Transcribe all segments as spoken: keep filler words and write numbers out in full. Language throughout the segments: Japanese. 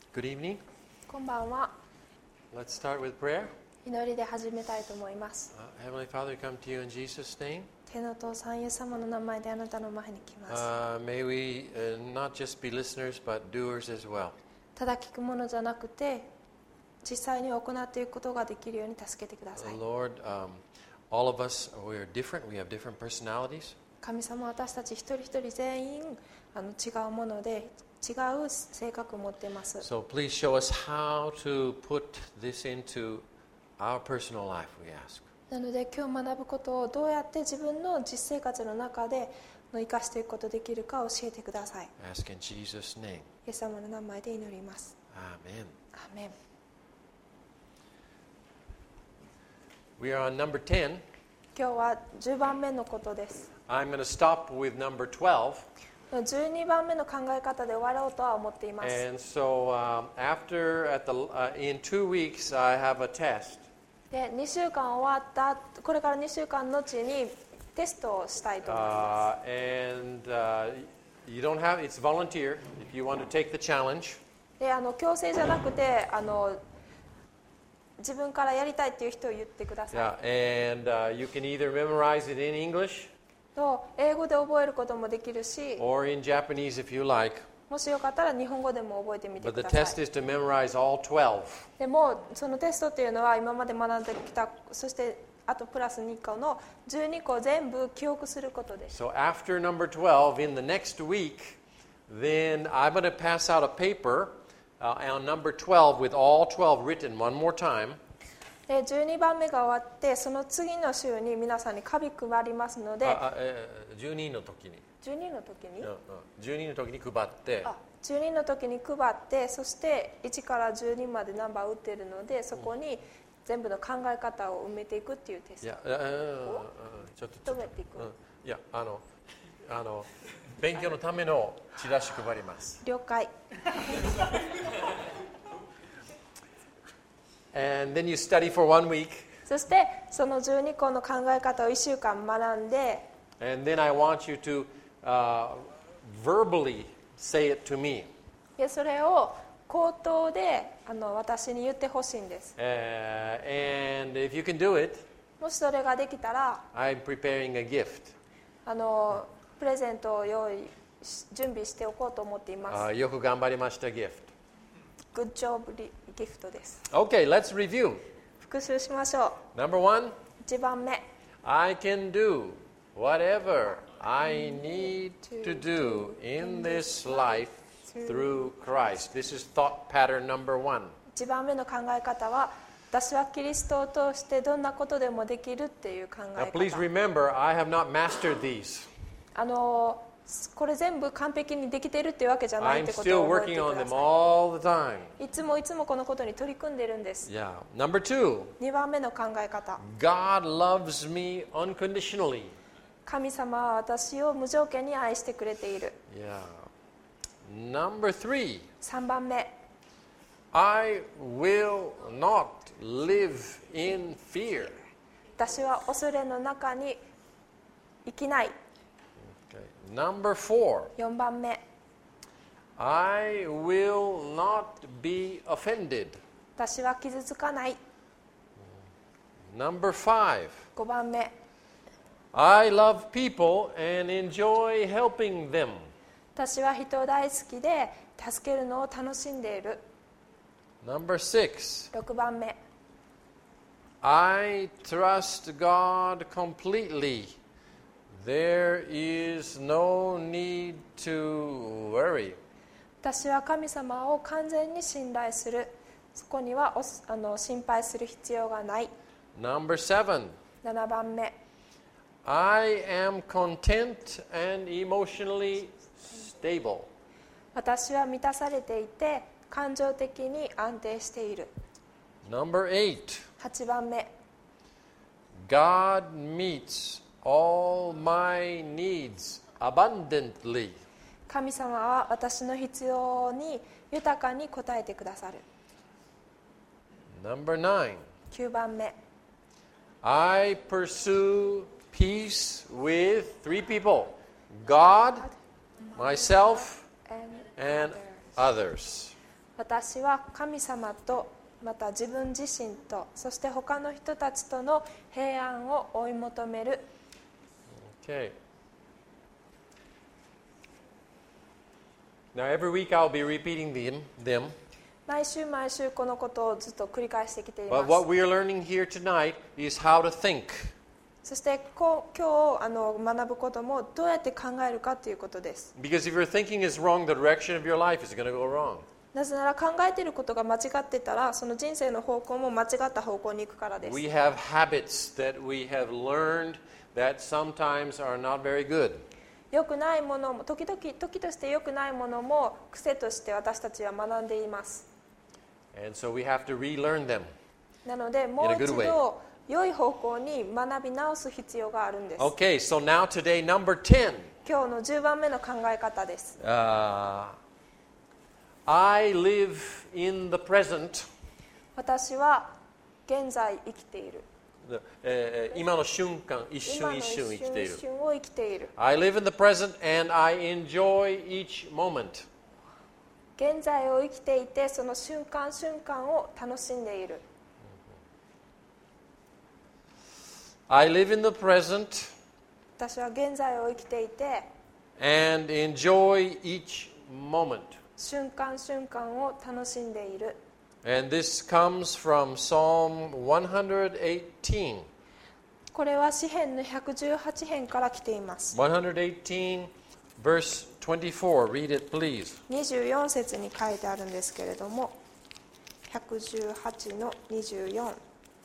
Good evening. こんばんは。 Let's start with prayer. 祈りで始めたいと思います。 Uh, Heavenly Father, we come to you in Jesus' name. 天の父さんイエス様の名前であなたの前に来ます。 Uh, may we uh, not just be listeners, but doers as well. ただ聞くものじゃなくて、実際に行っていくことができるように助けてくださ Uh, い。 Lord, um, all of us, we are different. We have different personalities. 神様、私たち一人一人全員あの違うもので違う性格を持っています。 So please show us how to put this into our personal life, we ask. なので今日学ぶことをどうやって自分の実生活の中で生かしていくことができるか教えてください。 Ask in Jesus' name. イエス様の名前で祈ります。 Amen. アーメン。 We are on number ten. 今日はじゅうばんめのことです。 I'm going to stop with number twelve. じゅうにばんめの考え方で終わろうとは思っています。 And so um, after, at the, uh, in two weeks, I have a test. で、にしゅうかん終わった、これからにしゅうかんの後にテストをしたいと思いま Uh, and uh, you don't have, it's volunteer if you want to take the challenge. す。で、あの強制じゃなくて、あの自分からやりたいっていう人を言ってください。 Yeah, and uh, you can either memorize it in English と英語で覚えることもできるし、 or in Japanese if you like. もしよかったら日本語でも覚えてみて But く the だ test さい。 is to memorize all twelve. でもそのテストっていうのは今まで学んできた、そしてあとプラスにこのじゅうにこ全部記憶することです。 So after number twelve, in the next week, then I'm going to pass out a paper uh, on number twelve with all twelve written one more time. でじゅうにばんめが終わってその次の週に皆さんに紙配りますので、 ああえーじゅうにの時にじゅうにの時に、 うんうんじゅうにの時に配って、 あじゅうにの時に配って、そしていちからじゅうにまでナンバー打ってるので、そこに全部の考え方を埋めていくっていうテスいや、 ト。 うんうんうんちょっとちょっと埋めていく、 うんいやあのあの勉強のためのチラシ配ります。 了解。 And then you study for one week, そしてそのじゅうにこの考え方をいっしゅうかん学んで、 and then I want you to uh, verbally say it to me. でそれを口頭であの私に言ってほしいんです。 Uh, and if you can do it, もしそれができたら、 I'm preparing a gift. あのプレゼントを用意し準備しておこうと思っています。 Uh, よく頑張りました gift. Good job ギフトです。 Okay, let's review. 復習しましょ Number one, う。いちばんめ、 I can do whatever I need to do in this life through Christ. This is thought pattern number one. いちばんめの考え方は、私はキリストを通してどんなことでもできるっていう考え Now, please 方。 remember, I have not mastered these. あのこれ全部完璧にできてるっていうわけじゃないっ I'm てこと still を覚え working てく on だ them さ all the time. い。いつもいつもこのことに取り組んでるんです。 Yeah. Number two, にばんめの考え方。 God loves me unconditionally. 神様は私を無条件に愛してくれている。 Yeah. Number three, さんばんめ、 I will not live in fear. 私は恐れの中に生きない。 Okay. Number four, よんばんめ、 I will not be offended. 私は傷つかない。 Number five, ごばんめ、 I love people and enjoy helping them. 私は人大好きで助けるのを楽しんでいる。 Number six, ろくばんめ、 I trust God completely. There is no need to worry. 私は神様を完全に信頼する。そこにはおあの心配する必要がない。 Number seven, ななばんめ、 I am content and emotionally stable. 私は満たされていて感情的に安定している。 Number eight, はちばんめ、 God meets all my needs abundantly. 神様は私の必要に豊かに応えてくださる。 Number nine, きゅうばんめ、 I pursue peace with three people: God, myself, and others. 私は神様とまた自分自身とそして他の人たちとの平安を追い求める。 Okay. Now every week I'll be repeating them, them. 毎週毎週このことをずっと繰り返してきていま But す。 what we are learning here tonight is how to think. そしてこう今日あの学ぶこともどうやって考えるかということです。 Because if your thinking is wrong, the direction of your life is going to go wrong. なぜなら考えていることが間違ってたらその人生の方向も間違った方向に行くからです。 We have habits that we have learned that sometimes are not very good. 良くないものも時々時として良くないものも癖として私たちは学んでいます。 And so we have to relearn them. なのでもう In a good 一 way. 度良い方向に学び直す必要があるんです。 Okay, so now today, number ten. 今日のじゅうばんめの考え方です。 Uh, I live in the present. 私は現在生きている。 えー今の瞬間、一今の瞬一瞬生きている。 一瞬を生きている。 I live in the present and I enjoy each moment. 現在を生きていてその瞬間瞬間を楽しんでいる。 I live in the present 私は現在を生きていて and enjoy each moment. 瞬間瞬間を楽しんでいる。 And this comes from Psalm one eighteen. これは詩編のひゃくじゅうはち編から来ています。 one eighteen verse twenty-four. Read it, please. にじゅうよん節に書いてあるんですけれども、ひゃくじゅうはちのにじゅうよん。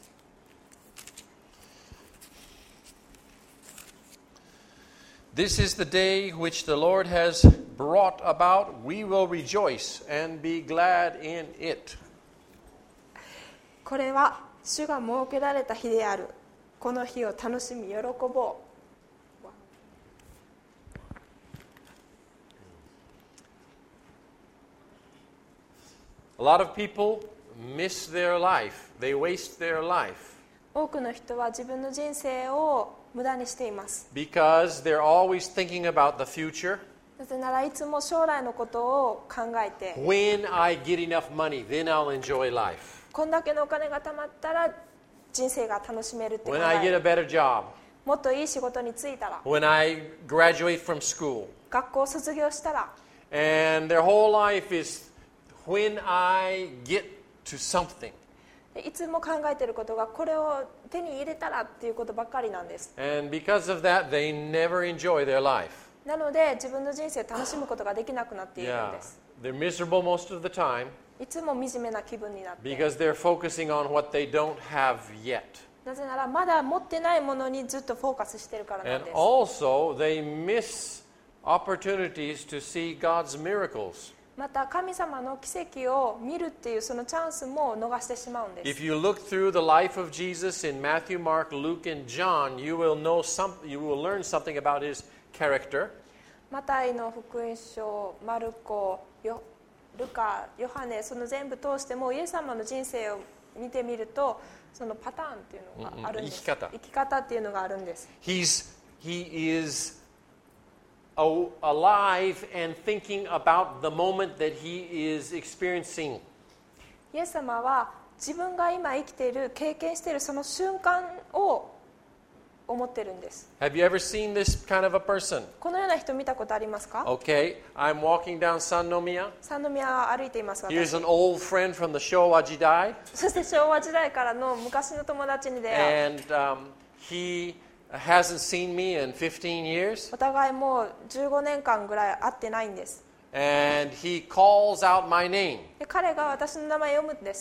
This is the day which the Lord has brought about. We will rejoice and be glad in it. これは主が設けられた日である。この日を楽しみ喜ぼう。 A lot of people miss their life. They waste their life 多くの人は自分の人生を無駄にしています。 because they're always thinking about the future. なぜならいつも将来のことを考えて、 When I get enough money, then I'll enjoy life. こんだけのお金が貯まったら人生が楽しめるって考 When I え get a る。 better job. もっといい仕事に就いたら、 When I graduate from school. 学校を卒業したら、 And their whole life is when I get to something. いつも考えていることがこれを手に入れたらっていうことばっかりなんです。 And because of that, they never enjoy their life. なので自分の人生を楽しむことができなくなっているん Yeah. です。 They're miserable most of the time いつも惨めな気分になって、 because they're focusing on what they don't have yet. なぜならまだ持ってないものにずっとフォーカスしてるからなん And です。 also, they miss opportunities to see God's miracles. また神様の奇跡を見るっていうそのチャンスも逃してしまうんです。 If you look through the life of Jesus in Matthew, Mark, Luke, and John, you will know some, you will learn something about his character. マタイの福音書、マルコ、ヨルカ、ヨハネ、その全部通してもイエス様の人生を見てみると、そのパターンっていうのがあるんです。 生き方。 生き方っていうのがあるんです。 He's, he is a- alive and thinking about the moment that he is experiencing. イエス様は自分が今生きている、経験しているその瞬間を思ってるんです。 Have you ever seen this kind of a person? このような人見たことありますか？ Okay, I'm walking down San Nomiya. 三宮を歩いています、 Here's 私。 an old friend from the Showa Jidai, そして昭和時代からの昔の友達に出会う。 and um, he hasn't seen me in fifteen years, お互いもうじゅうごねんかんぐらい会ってないんです。 and he calls out my name. で彼が私の名前を読むんです。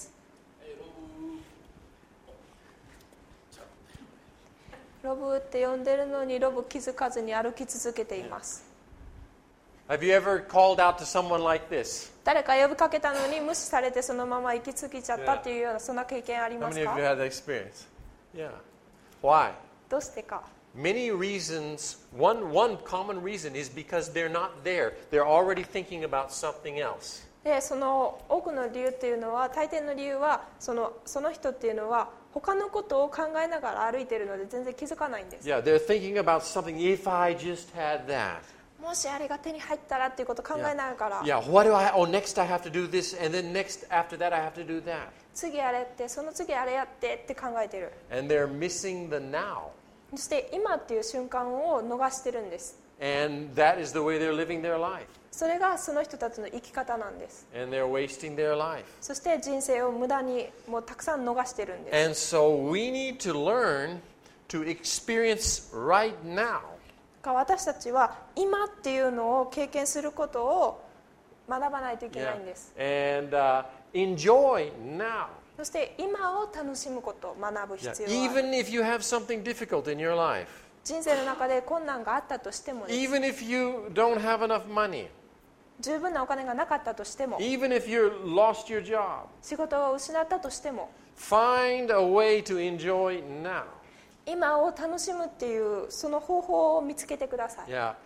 ロブって呼んでるのにロブ気づかずに歩き続けています。 Have you ever called out to someone like this? 誰か呼びかけたのに無視されてそのまま行き過ぎちゃったっていうようなそんな経験あり How ます many か？ of you had that experience? Yeah. Why? どうしてか？ Many reasons. One, one common reason is because they're not there. They're already thinking about something else. でその多くの理由っていうのは、大抵の理由はそのその人っていうのは他のことを考えながら歩いているので全然気づかないんです。 Yeah, they're thinking about something. If I just had that. もしあれが手に入ったらっていうことを考えながら、 Yeah, what do I, oh, next I have to do this, and then next after that I have to do that. 次あれってその次あれやってって考えてる。 And they're missing the now. そして今っていう瞬間を逃してるんです。 And that is the way they're living their life. それがその人たちの生き方なんです。 And they're wasting their life. そして人生を無駄にもうたくさん逃してるんです。 And so we need to learn to experience right now. 私たちは今っていうのを経験することを学ばないといけないんです。 Yeah. And uh, enjoy now. そして今を楽しむことを学ぶ Yeah. 必要がある。 Even if you have something difficult in your life. 人生の中で困難があったとしてもです。 Even if you don't have enough money. 十分なお金がなかったとしても、 Even if you lost your job. 仕事を失ったとしても、 Find a way to enjoy now. 今を楽しむっていうその方法を見つけてください。 Yeah.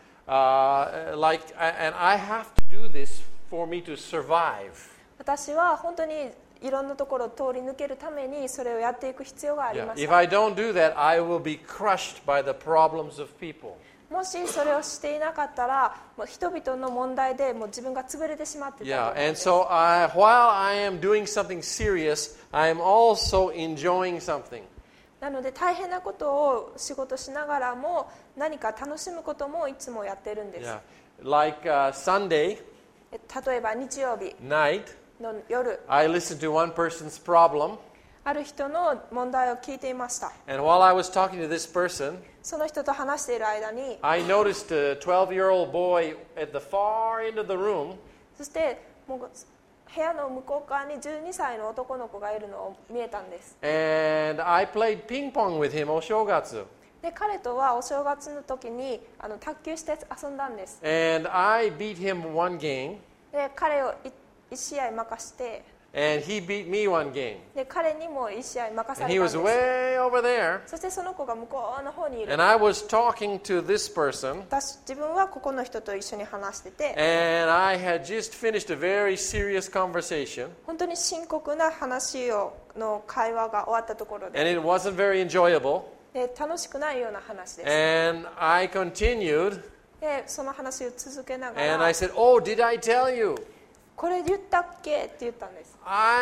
Uh, like, and I have to do this for me to survive. 私は本当にいろんなところを通り抜けるためにそれをやっていく必要があり Yeah. まし If た。 I don't do that, I will be crushed by the problems of people. もしそれをしていなかったら、もう人々の問題でもう自分が潰れてしまってたと Yeah. 思うんで And す。 so I, while I am doing something serious, I am also enjoying something. なので大変なことを仕事しながらも何か楽しむこともいつもやってるんです。 Yeah. Like uh, Sunday え例えば日曜日 night, の夜、 I listened to one person's problem. ある人の問題を聞いていました。 And while I was talking to this person, その人と話している間に、 I noticed a twelve-year-old boy at the far end of the room. そしてもう部屋の向こう側にじゅうにさいの男の子がいるのを見えたんです。 And I played ping pong with him, Oshogatsu. で彼とはお正月の時にあの卓球して遊んだんです。 And I beat him one game, で彼をいち試合任して、 and he beat me one game. で彼にもいち試合任さ And れ he たん was です。 way over there. そしてその子が向こうの方にいる。 And I was talking to this person, 私自分はここの人と一緒に話してて、 and I had just finished a very serious conversation, 本当に深刻な話をの会話が終わったところ and で、 it wasn't very enjoyable. で楽しくないような話です。 And I continued, でその話を続けなが and I ら、 said, "Oh, did I tell you? これ言ったっけって言ったんです。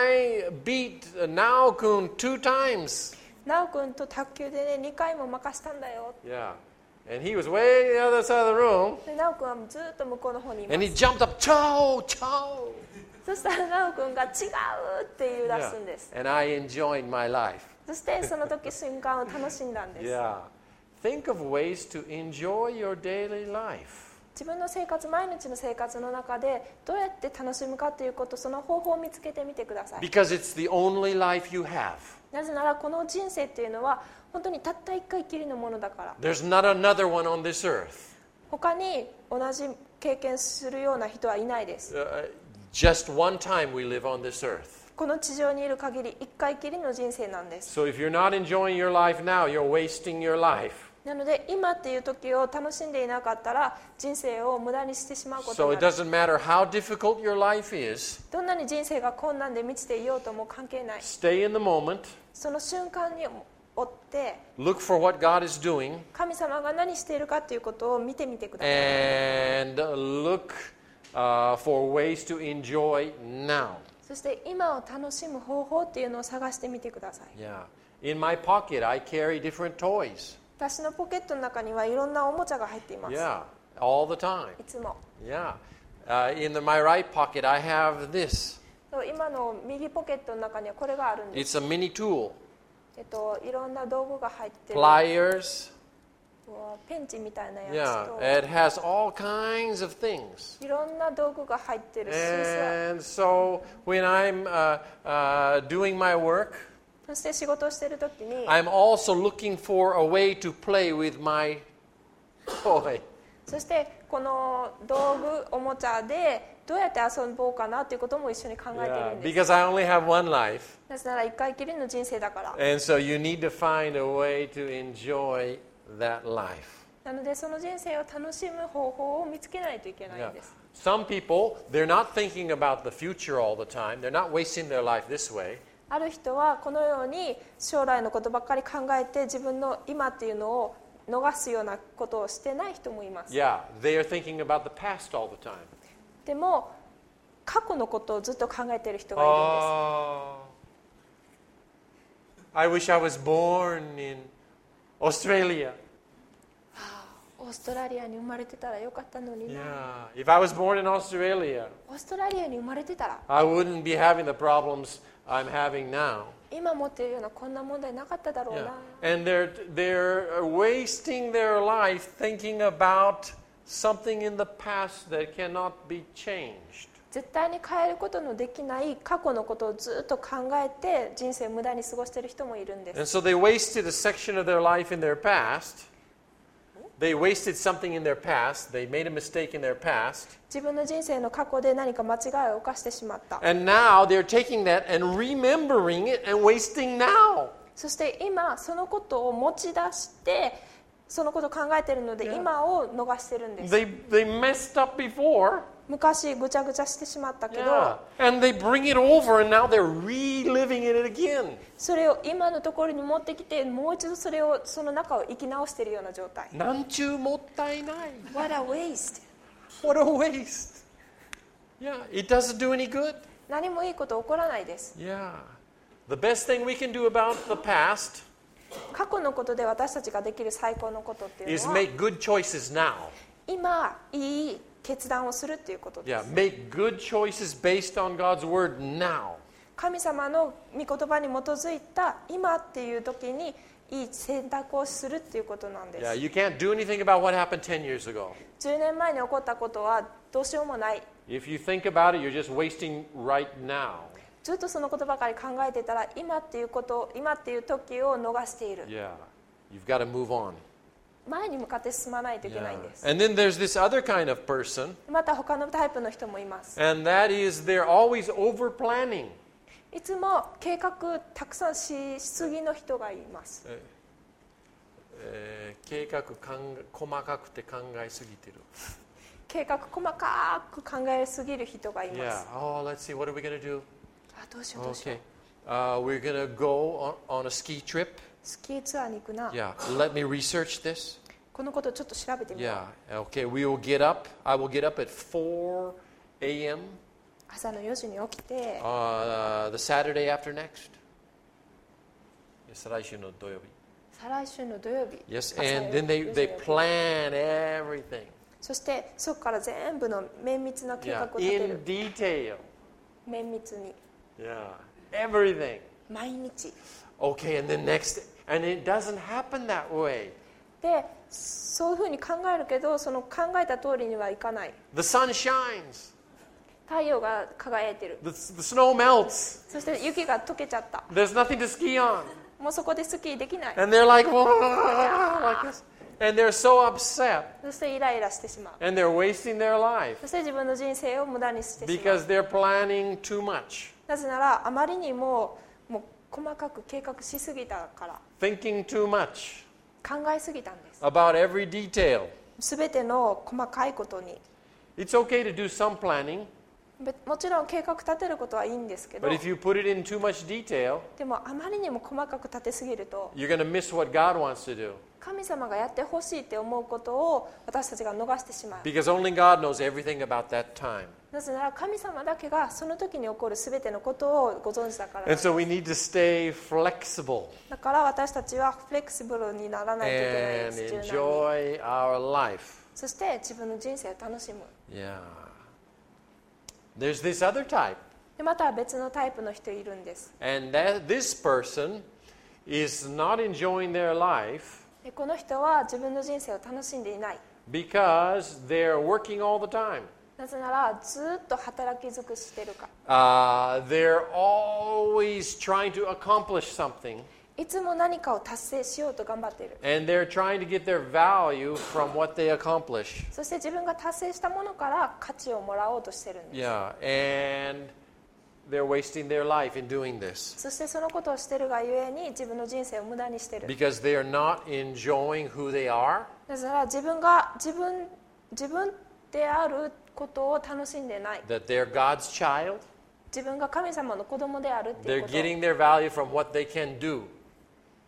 I beat Nao-kun two times." なおくんと卓球でねにかいも任したんだよ。 Yeah. And he was way the other side of the room, でなおくんはずっと向こうの方にいま and す。 he jumped up, "Chow, chow." そしたらなおくんが違うって言い出 Yeah. すんです。 And I enjoyed my life. そしてその時瞬間を楽しんだんです。 Yeah. Think of ways to enjoy your daily life. 自分の生活、毎日の生活の中でどうやって楽しむかということ、その方法を見つけてみてください。 Because it's the only life you have. なぜならこの人生っていうのは本当にたった一回きりのものだから。 There's not another one on this earth. 他に同じ経験するような人はいないです。 Uh, just one time we live on this earth. この地上にいる限り一回きりの人生なんです。 So if you're not enjoying your life now, you're wasting your life. なので今っていう時を楽しんでいなかったら人生を無駄にしてしまうこと So に it なる。 doesn't matter how difficult your life is. どんなに人生が困難で満ちていようとも関係ない。 Stay in the moment. その瞬間に追って Look for what God is doing. 神様が何しているかということを見てみてください。 And look uh, for ways to enjoy now. そして今を楽しむ方法っていうのを探してみてください。 Yeah. In my pocket, I carry different toys. 私のポケットの中にはいろんなおもちゃが入っています。 Yeah. All the time. いつも。 Yeah. Uh, in the, my right pocket, I have this. 今の右ポケットの中にはこれがあるんです。 It's a mini tool. えっと、いろんな道具が入ってる。 Pliers. ペンチみたいなや Yeah. つと、 It has all kinds of things. いろんな道具が入ってるシースは And so when I'm uh, uh, doing my work, そして仕事をしているときに、 I'm also looking for a way to play with my toy. そしてこの道具、おもちゃでどうやって遊ぼうかなということも一緒に考えてい Yeah, るんです。 because I only have one life. なぜなら一回きりの人生だから。 And so you need to find a way to enjoy that life. なのでその人生を楽しむ方法を見つけないといけない Yeah. んです。 Some people, they're not thinking about the future all the time. They're not wasting their life this way. ある人はこのように将来のことばっかり考えて自分の今っていうのを逃すようなことをしてない人もいます。 Yeah, they are thinking about the past all the time. でも過去のことをずっと考えている人がいるんです。 Oh, I wish I was born in Australia. オーストラリアに生まれてたらよかったのにな。 Yeah, if I was born in Australia, オーストラリアに生まれてたら I wouldn't be having the problems I'm having now. 今持っているようなこんな問題なかっただろう Yeah. な。 And they're, they're wasting their life thinking about something in the past that cannot be changed. 絶対に変えることのできない過去のことをずっと考えて人生を無駄に過ごしている人もいるんです。 And so they wasted a section of their life in their past. They wasted something in their past. They made a mistake in their past. 自分の人生の過去で何か間違いを犯してしまった。 And now they're taking that and remembering it and wasting now. そして今そのことを持ち出してそのことを考えているので Yeah. 今を逃してるんです。 They, they messed up before. 昔ぐちゃぐちゃしてしまったけど、 Yeah. And they bring it over and now they're reliving it again. それを今のところに持ってきてもう一度それをその中を生き直しているような状態。 なんちゅうもったいない。 What a waste! What a waste. Yeah, it doesn't do any good. 何もいいこと起こらないです。 Yeah. The best thing we can do about the past 過去のことで私たちができる最高のことっていう is のは make good choices now. 今いい決断をするっていうことで Yeah, す。 make good choices based on God's word now. 神様の御言葉に基づいた今っていう時にいい選択をするっていうことなんです。 Yeah, you can't do anything about what happened ten years ago. じゅうねんまえに起こったことはどうしようもない。 If you think about it, you're just wasting right now. ずっとそのことばかり考えてたら今っていうこと今っていう時を逃している。 Yeah, you've got to move on. 前に向かって進まないといけないんです。 And then there's this other kind of person, また他のタイプの人もいます。 and that is they're always over planning. いつも計画たくさんしすぎの人がいます。 えー計画かん細かくて考えすぎてる。 計画細かく考えすぎる人がいま Yeah. す。 Oh, let's see. What are we going to do? あ、どうしようどうしよう。 Okay. Uh, we're going to go on, on a ski trip. スキーツアーに行くな。 Yeah. Let me research this. このことちょっと調べてみよう。 Yeah. Okay. We will get up. I will get up at four a.m. 朝のよじに起きて、 Uh, the Saturday after next. Yes, 来週の土曜日。 再来週の土曜日。 Yes. 朝 And then they, よじ they に起きて plan everything. そしてそこから全部の綿密な計 Yeah. 画を立て In る。 detail. 綿密に Yeah. Everything. 毎日。 Okay. And then next. And it doesn't happen that way. で、そういうふうに考えるけど、その考えた通りにはいかない。 The sun shines. 太陽が輝いてる。 The, the snow melts. そして雪が溶けちゃった。 There's nothing to ski on. もうそこでスキーできない。 And they're like, "Whoa," like this. And they're so upset. そしてイライラしてしまう。 And they're wasting their life そして自分の人生を無駄にしてしまう。 because they're planning too much. なぜならあまりにももう細かく計画しすぎたから、 Thinking too much 考えすぎたんです。 about every detail. すべての細かいことに。 It's okay to do some planning, べもちろん計画立てることはいいんですけど、 but if you put it in too much detail, でもあまりにも細かく立てすぎると you're going to miss what God wants to do 神様がやってほしいって思うことを私たちが逃してしまう。 because only God knows everything about that time. なぜなら神様だけがその時に起こるすべてのことをご存知だから And so we need to stay flexible だから私たちはフレキシブルにならないといけないで and す。柔軟に enjoy our life. そして自分の人生を楽しむ。 Yeah. There's this other type, でまた別のタイプの人いるんです。 and that this person is not enjoying their life でこの人は自分の人生を楽しんでいない。 because they're working all the time. なぜならずっと働き尽くしてるから。 Uh, they're always trying to accomplish something, いつも何かを達成しようと頑張っている。 and they're trying to get their value from what they accomplish. そして自分が達成したものから価値をもらおうとしてるんです。 Yeah, and they're wasting their life in doing this そしてそのことをしてるがゆえに自分の人生を無駄にしてる。 because they are not enjoying who they are. なぜなら自分が自分自分であることを楽しんでない。 That they're God's child. 自分が神様の子供であるっていう They're こと。 getting their value from what they can do.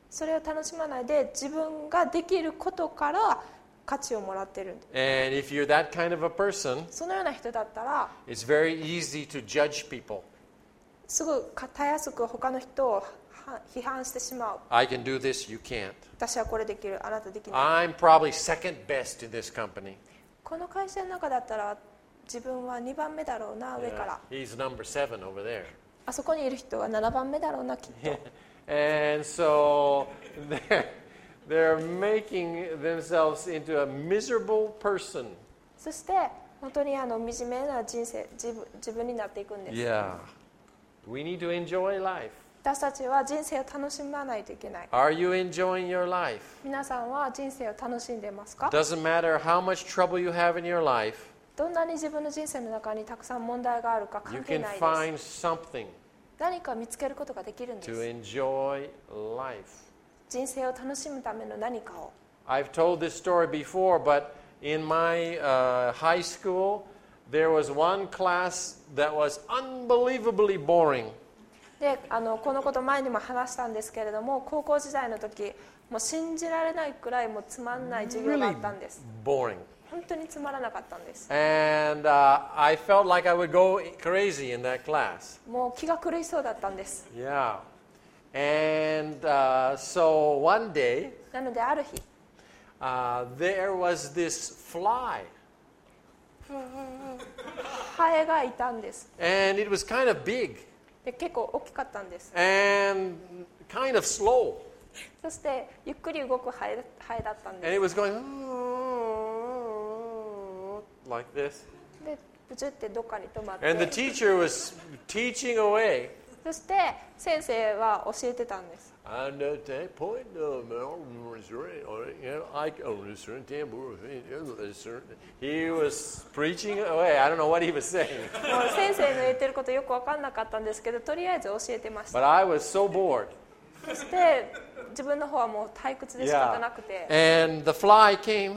それを楽しまないで自分ができることから価値をもらってるんです。 And if you're that kind of a person, そのような人だったら it's very easy to judge people. すぐたやすく他の人をは批判してしまう。 I can do this, you can't. 私はこれできる、あなたできない。 I'm probably second best in this company. この会社の中だったら自分はにばんめだろうな、上から。 He's number seven over there. あそこにいる人はななばんめだろうな、きっと。 And so they're, they're making themselves into a miserable person. そして本当にあの惨めな人生、自分、自分になっていくんです。 Yeah. We need to enjoy life. 私たちは人生を楽しまないといけない。 Are you enjoying your life? 皆さんは人生を楽しんでますか？ Doesn't matter how much trouble you have in your life, どんなに自分の人生の中にたくさん問題があるか you 関係 can ないです。 find something 何か見つけることができるんで to す。 enjoy life. 人生を楽しむための何かを。 I've told this story before, but in my uh, high school, there was one class that was unbelievably boring. であのこのこと前にも話したんですけれども、高校時代の時もう信じられないくらいもうつまんない授業があ Really ったんです。 boring. 本当につまらなかったんです。 And uh, I felt like I would go crazy in that class. もう気が狂いそうだったんです。 Yeah. And uh, so one day, なのである日 uh, there was this fly. ハエがいたんです。 And it was kind of big で結構大きかったんです。 and kind of slow. そしてゆっくり動くハエ、ハエだったん And で it was going like this. す。でブチュってどっかに止まっ And the て、 teacher was teaching away. そして先生は教えてたんです。 And at that point, uh, he was preaching away. I don't know what he was saying. もう先生の言ってることよく分かんなかったんですけど、とりあえず教えてました。 But I was so bored. そして自分の方はもう退屈で仕方なくて、 And the fly came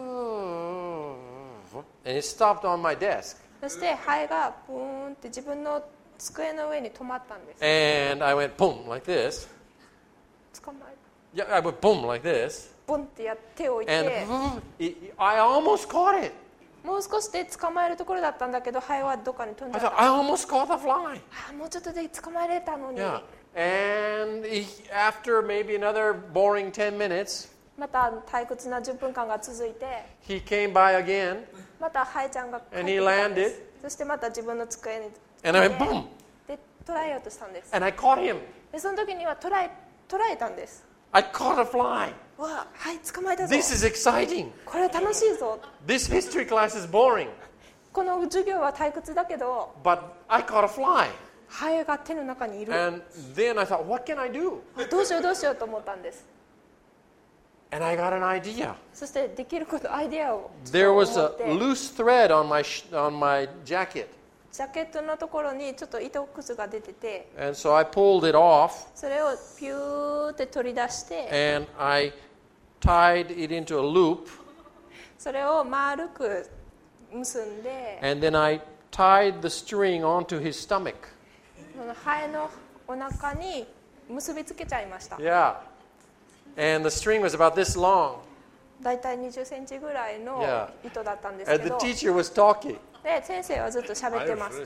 and it stopped on my desk. そしてハエがブーンって自分の机の上に止まったんです。 And I went boom like this. 捕まえ Yeah, I went boom like this. ボンってやっておい And て、 it, I almost caught it. もう少しで捕まえるところだったんだけど、ハエはどっかに飛ん I じゃっ thought, た。 I almost caught the fly. あもうちょっとで捕まえれたのに。 Yeah. And he, after maybe another boring ten minutes, また退屈なじゅっぷんかんが続いて、 he came by again. またハエちゃんが帰って And き he たんで landed. す。そしてまた自分の机に And I went boom. で捕らえようとしたんです。 And I caught him. でその時には捕らえ捕らえたんです。 I caught a fly. わあ、はい捕まえたぞ。 This is exciting. これ楽しいぞ。 This history class is boring. この授業は退屈だけど、 But I caught a fly. ハエが手の中にいる。 And then I thought, what can I do? どうしようどうしようと思ったんです。 And I got an idea. そしてできることアイデアを There 思 was っ a て、 loose thread on my, sh- on my jacket. ジャケットのところにちょっと糸くずが出てて、 And so I pulled it off それをピューって取り出して、 and I tied it into a loop. それを丸く結んで、 And then I tied the string onto his stomach. そのハエのお腹に結びつけちゃいました。 Yeah. And the string was about this long. だいたいにじゅっセンチぐらいの Yeah. 糸だったんですけ And the ど、 teacher was talking. で先生はずっと喋ってます。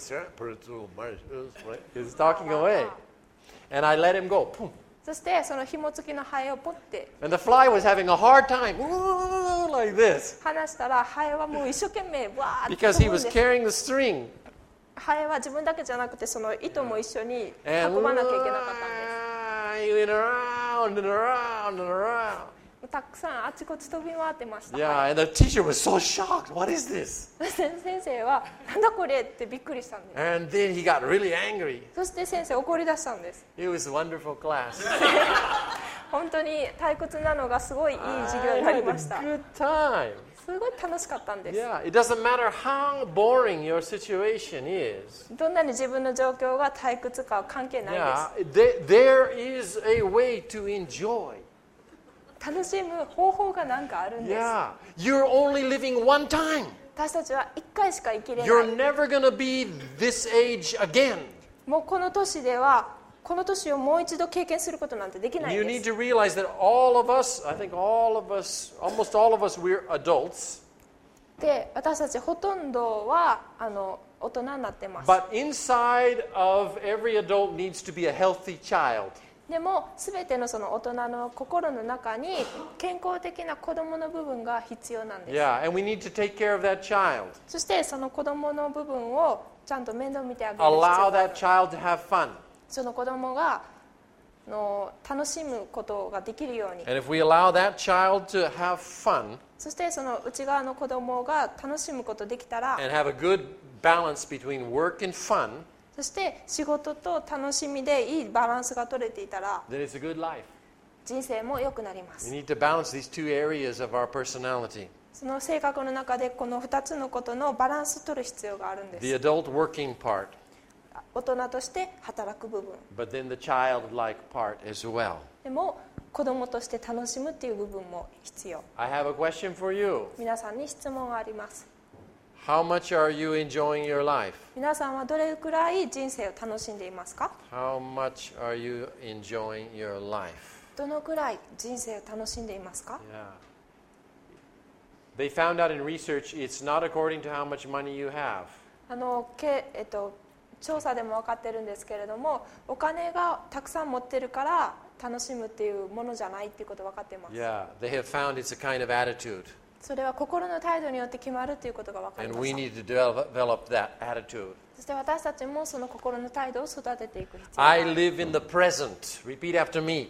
He was talking away. And I let him go. Boom. そしてその紐付きのハエをポッて And the fly was having a hard time. Like this. 離したら、ハエはもう一生懸命わーって Because 飛 he ぶん was です。 carrying the string. ハエは自分だけじゃなくてその糸も一緒に And 運ばなきゃいけなかったんで he went around and around and around. す。たくさんあちこち飛び回ってました。 Yeah, and the teacher was so shocked. What is this? 先生はなんだこれってびっくりしたんです。 And then he got really angry. そして先生怒り出したんです。 It was a wonderful class. 本当に退屈なのがすごいいい授業 I になり had ま a した。 good time. すごい楽しかったんです。 Yeah, it doesn't matter how boring your situation is. どんなに自分の状況が退屈かは関係ないで Yeah, there, there is a way to enjoy. す。楽しむ方法が何かあるんです。 Yeah, you're only living one time. 私たちは一回しか生きれな You're い。 never going to be this age again. もうこの年ではこの年をもう一度経験することなんてできない You で need す。 to realize that all of us, I think all of us, almost all of us, we're adults. で、私たちほとんどはあの大人になってます。 But inside of every adult needs to be a healthy child. でも全てのその大人の心の中に健康的な子供の部分が必要なんです。 Yeah, and we need to take care of that child. そしてその子供の部分をちゃんと面倒見てあげる必要 Allow がある。 that child to have fun. その子供がの楽しむことができるように。 And if we allow that child to have fun そしてその内側の子供が楽しむことできたら、 and have a good balance between work and fun, そして仕事と楽しみでいいバランスが取れていたら、 then it's a good life. 人生も良くなりま We す。 need to balance these two areas of our personality. その性格の中でこのふたつのことのバランスを取る必要があるんで The す。 adult working part, 大人として働く部分、 but then the childlike part as well. でも子供として楽しむっていう部分も必要。 I have a question for you. 皆さんに質問があります。 How much are you enjoying your life? 皆さんはどれくらい人生を楽しんでいますか？ How much are you enjoying your life? どのくらい人生を楽しんでいますか？ Yeah. They found out in research it's not according to how much money you have. あのけ、えっと、調査でも分かってるんですけれども、お金がたくさん持ってるから楽しむっていうものじゃないっていうこと分かっています。 Yeah, they have found it's a kind of attitude. それは心の態度によって決まるっていうことが分かり And ま we した。 need to develop, develop that attitude. そして私たちもその心の態度を育てていく必要があ I る。 live in the present. Repeat after me.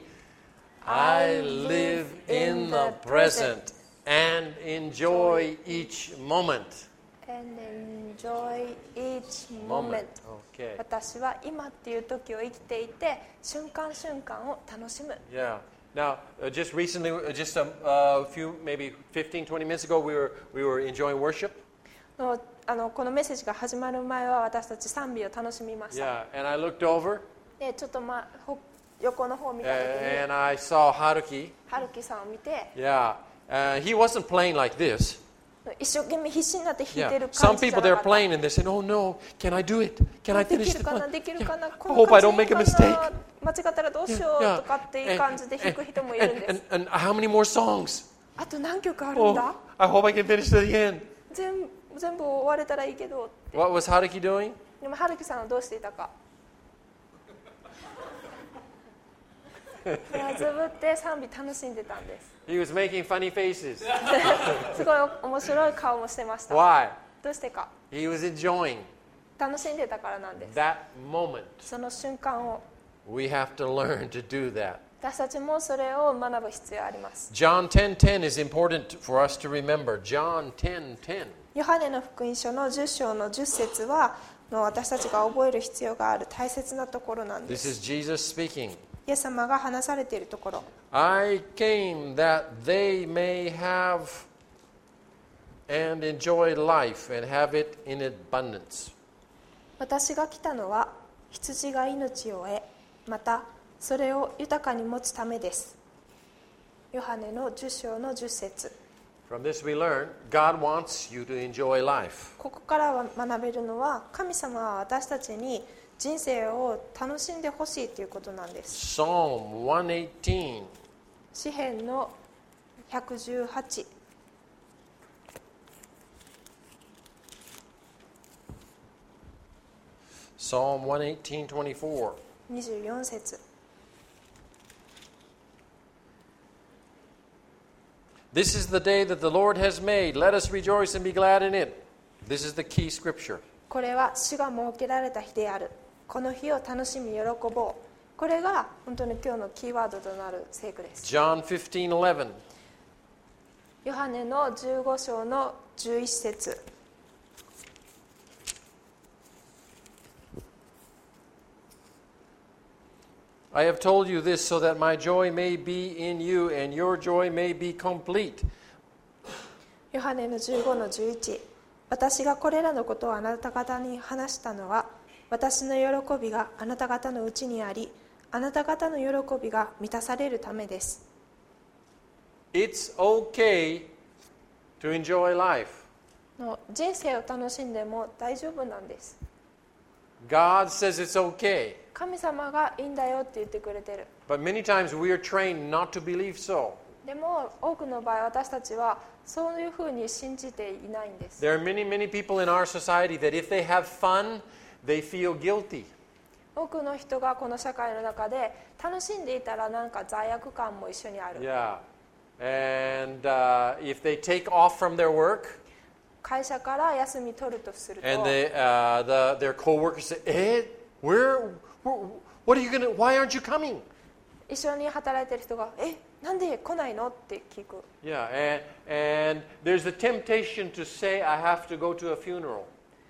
I live in the present and enjoy each moment. And enjoy each moment. Okay. 私は今っていう時を生きていて、瞬間瞬間を楽しむ。 Yeah. Now, uh, just recently, uh, just a uh, few, maybe fifteen, twenty minutes ago, we were we were enjoying worship. のあのこのメッセージが始まる前は私たち賛美を楽しみました。 Yeah. And I looked over, でちょっと、ま、ほ横の方を見た時 uh, に and I saw Haruki. 春樹さんを見て、 Yeah. Uh, he wasn't playing like this. 一生懸命必死になって弾いて Yeah. る Some 感じじゃ people な they're かった。 playing and they said, "Oh no, can I do it? Can I で finish き the るかな play?" できるかな、 Yeah. こ I の hope I 感 don't じいい make a かな mistake. 間違ったらどうしよう Yeah. とかっていう感じで弾く人もいるんです。 And, and, and how many more songs? あと何曲あるんだ、 Oh, I hope I can finish to the end. 全部全部終われたらいいけど。 What was Haruki doing? でも春樹さんはどうしていたか。目をつぶって賛美楽しんでたんです。 He was making funny faces. すごい面白い顔もしてました。 Why? どうしてか。 He was enjoying 楽しんでたからなんです。 that moment. その瞬間を We have to learn to do that. 私たちもそれを学ぶ必要あります。 John ten ten is important for us to remember. John ten ten. ヨハネの福音書のじゅっ章のじゅっ節はの私たちが覚える必要がある大切なところなんで This す。 is Jesus speaking. イエス様が話されているところ。 I came that they may have and enjoy life and have it in abundance. 私が来たのは羊が命を得、またそれを豊かに持つためです。ヨハネのじゅっ章のじゅっ節。 From this we learn God wants you to enjoy life. ここからは学べるのは、神様は私たちに人生を楽しんでほしいということなんです。 Psalm one eighteen. 詩編のひゃくじゅうはち。 Psalm one eighteen twenty-four. にじゅうよん節。 This is the day that the Lord has made. Let us rejoice and be glad in it. This is the key scripture. これは主が設けられた日である。この日を楽しみ喜ぼう。これが本当に今日のキーワードとなる聖句です。 John fifteen eleven. ヨハネのじゅうご章のじゅういち節。 I have told you this so that my joy may be in you and your joy may be complete. ヨハネのじゅうごのじゅういち。私がこれらのことをあなた方に話したのは、私の喜びがあなた方のうちにあり、あなた方の喜びが満たされるためです。 It's okay to enjoy life. の人生を楽しんでも大丈夫なんです。 God says it's okay. 神様がいいんだよって言ってくれてる。 But many times we are trained not to believe so. でも多くの場合私たちはそういうふうに信じていないんです。 There are many, many people in our society that if they have fun, they feel guilty. 多くの人がこの社会の中で楽しんでいたらなんか罪悪感も一緒にある。 Yeah. And uh, if they take off from their work 会社から休み取るとすると、 and they, uh, the, their coworkers say, "Eh, where, where, what are you gonna? Why aren't you coming?" 一緒に働いてる人が「え、なんで来ないの?」って聞く。 Yeah. And, and there's a temptation to say, "I have to go to a funeral."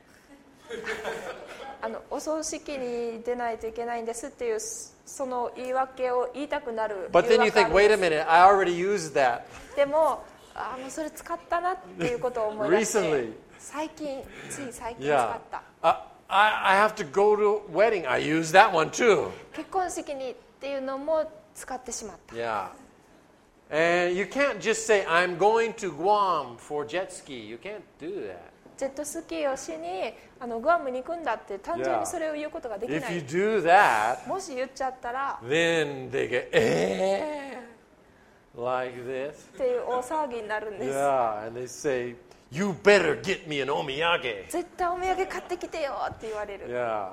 あのお葬式に出ないといけないんですっていうその言い訳を言いたくなる。 But then you 誘惑があ think, るん "Wait で a す。 minute, I already used that." でもあもうそれ使ったなっていうことを思い出して Recently. 最近つい最近使 Yeah. った Uh, I, I have to go to wedding. I used that one too. 結婚式にっていうのも使ってしまった。 Yeah. And you can't just say, "I'm going to Guam for jet ski." You can't do that. ジェットスキーをしにあのグアムに行くんだって単純にそれを言うことができな If you い。 do that, もし言っちゃったら then they get, eh, like this. っていう大騒ぎになるんです。 Yeah, and they say, "You better get me an omiyage." 絶対お土産買ってきてよって言われる。 Yeah.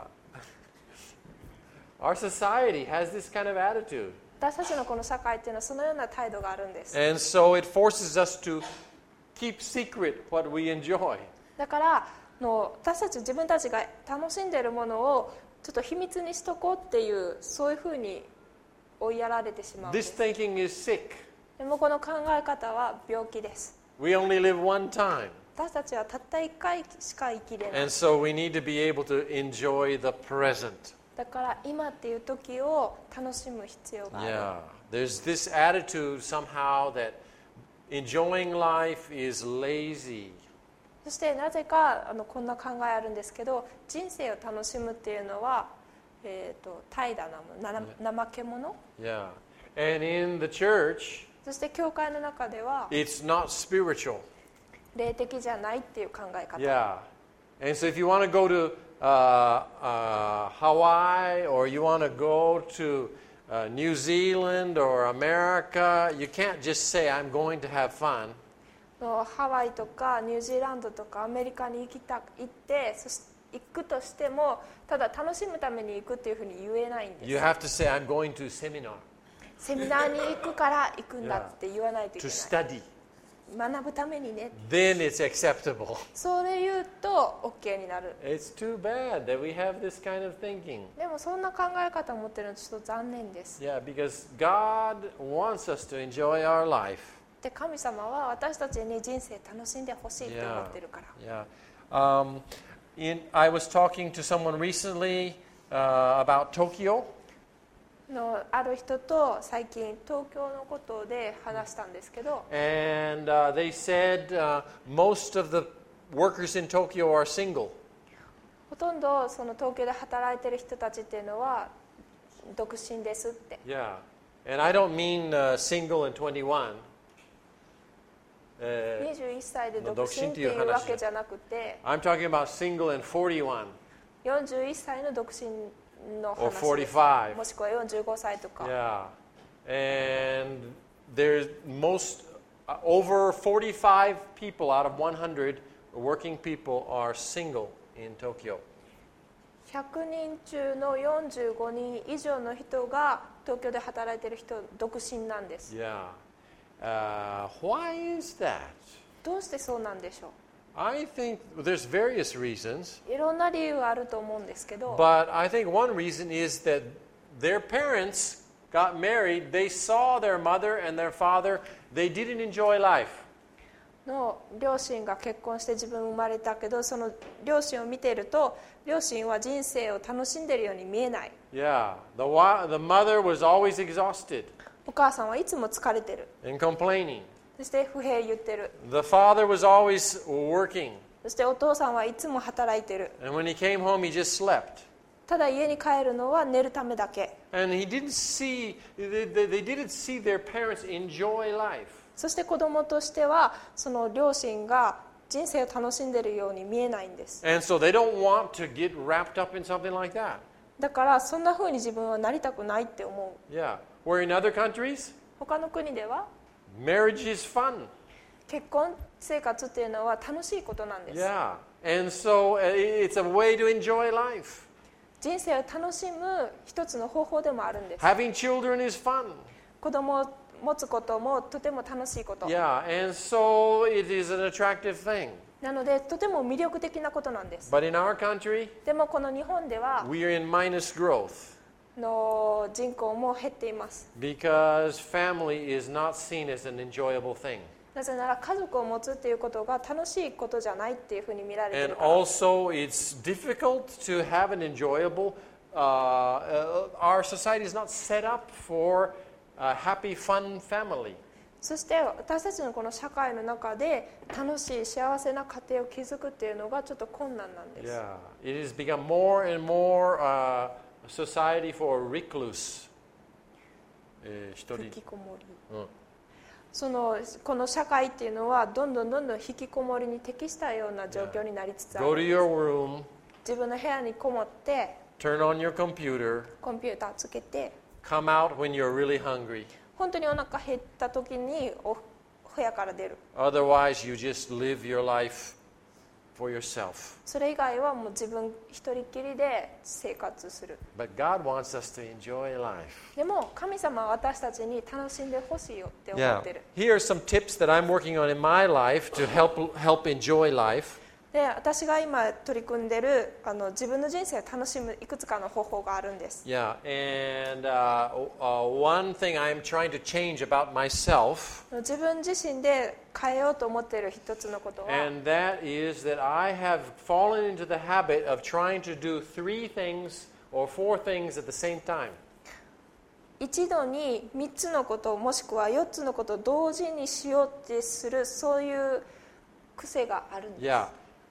Our society has this kind of attitude. 私たちのこの社会っていうのはそのような態度があるんです。 And so it forces us to keep secret what we enjoy. だからの私たち自分たちが楽しんでいるものをちょっと秘密にしとこうっていうそういうふうに追いやられてしまうんで This す。 thinking is sick. でもこの考え方は病気です。 We only live one time. 私たちはたった一回しか生きれない。 And so we need to be able to enjoy the present. だから今っていう時を楽しむ必要がある。 Yeah. There's this attitude somehow that enjoying life is lazy. そしてなぜかあのこんな考えあるんですけど、人生を楽しむっていうのは、えー、と怠惰なもの、な怠け者。 Yeah. And in the church, そして教会の中では it's not spiritual. 霊的じゃないっていう考え方。 Yeah. And so if you want to go to uh, uh, Hawaii or you want to go to uh, New Zealand or America, you can't just say, "I'm going to have fun." ハワイとかニュージーランドとかアメリカに行きた行ってそし行くとしてもただ楽しむために行くっていうふうに言えないんです。 You have to say, "I'm going to seminar セミナーに行くから行くんだって言わないといけ to ない。 study." 学ぶためにね。 Then it's acceptable. それ言うと OK になる。 It's too bad that we have this kind of thinking. でもそんな考え方を持ってるのはちょっと残念です。 Yeah, because God wants us to enjoy our life. で神様は私たちに人生楽しんでほしいと思ってるから。 Yeah. Um, in, I was talking to someone recently uh, about Tokyo. のある人と最近東京のことで話したんですけど、 And uh, they said uh, most of the workers in Tokyo are single. ほとんどその東京で働いてる人たちっていうのは独身ですって。 Yeah. And I don't mean uh, single and twenty-one. Uh, にじゅういっさいで独身っていうわけじゃなくて、 I'm talking about single and forty-one よんじゅういっさいの独身の or 話です。 forty-five. もしくはよんじゅうごさいとか。 Yeah. And there's most, uh, over forty-five people out of one hundred working people are single in Tokyo. ひゃくにん中のよんじゅうごにん以上の人が東京で働いてる人独身なんです。 Yeah. Uh, why is that? どうしてそうなんでしょ I think there's various reasons, う。いろんな理由があると思うんですけど、 but I think one reason is that their parents got married, they saw their mother and their father, they didn't enjoy life. の両親が結婚して自分生まれたけど、その両親を見ていると両親は人生を楽しんでいるように見えない。 Yeah. The, wa- the mother was always exhausted お母さんはいつも疲れてる。 and complaining. そして不平言ってる。 The father was always working. そしてお父さんはいつも働いてる。 And when he came home, he just slept. ただ家に帰るのは寝るためだけ。 And he didn't see, they, they, they didn't see their parents enjoy life. そして子供としてはその両親が人生を楽しんでいるように見えないんです。 And so they don't want to get wrapped up in something like that. だからそんな風に自分はなりたくないって思う。 Yeah. Where in other countries, 他の国では marriage is fun. 結婚生活っていうのは楽しいことなんです。 Yeah. And so uh, it's a way to enjoy life. 人生を楽しむ一つの方法でもあるんです。 Having children is fun. 子供を持つこともとても楽しいこと。 Yeah. And so it is an attractive thing. なのでとても魅力的なことなんです。 But in our country, でもこの日本では we are in minus growth の人口も減っています。 because family is not seen as an enjoyable thing. なぜなら家族を持つっていうことが楽しいことじゃないっていうふうに見られてい And るから。 also, it's difficult to have an enjoyable. Uh, uh, our society is not set up for a happy, fun family. そして私たちのこの社会の中で楽しい幸せな家庭を築くっていうのがちょっと困難なんです。 Yeah, it has become more and more uh, a society for recluse. えー一人引きこもり。 うんそのこの社会っていうのはどんどんどんどん引きこもりに適したような状況になりつつあ Go る to んで your す。 room, 自分の部屋にこもって turn on your computer, コンピューターつけて come out when you're really hungry. 本当にお腹減った時にお部屋から出る。 Otherwise, you just live your life for yourself. それ以外はもう自分一人きりで生活する。 But God wants us to enjoy life. でも神様は私たちに楽しんでほしいよって思 Yeah. ってる。 Here are some tips that I'm working on in my life to help help enjoy life. で私が今取り組んでるあの自分の人生を楽しむいくつかの方法があるんです。 Yeah, and uh, uh, one thing I'm trying to change about myself, 自分自身で変えようと思っている一つのことは、 and that is that I have fallen into the habit of trying to do three things or four things at the same time. 一度にみっつのこともしくはよっつのことを同時にしようってするそういう癖があるんです。 Yeah,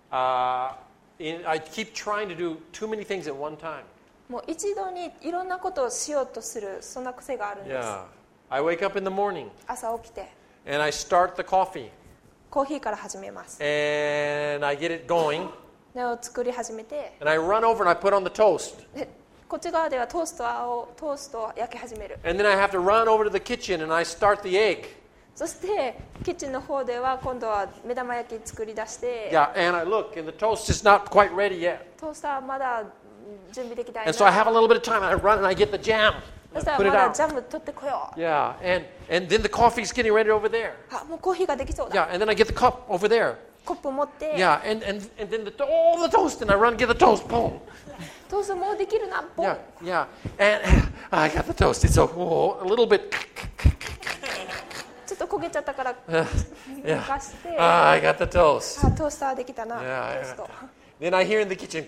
uh, in, I keep trying to do too many things at one time. もう一度にいろんなことをしようとするそんな癖があるんです。 Yeah, I wake up in the morning 朝起きて and I start the coffee コーヒーから始めます。 and I get it going でを作り始めて and I run over and I put on the toast. でこっち側ではトーストをトーストを焼き始める。 And then I have to run over to the kitchen and I start the egg. そしてキッチンの方では今度は目玉焼き作り出して、 Yeah, and I look and the toast is not quite ready yet. トースターまだ準備できないな。 And so I have a little bit of time and I run and I get the jam. そ And したら put ま it だ out. ジャム取ってこよう。 Yeah, and, and then the coffee's getting ready over there. あ、もうコーヒーができそうだ。 Yeah, and then I get the cup over there. コップ持って、 Yeah, and, and, and then the, oh, the toast, and I run and get the toast. Boom. トーストもうできるな。ボン。 Yeah, yeah. And I got the toast. It's a, oh, a little bit. ちょっと焦げちゃったから Uh, 寝 yeah. かして、 Ah, I got the toast. あ、トースターできたな。 Yeah, トースト。 Then I hear in the kitchen,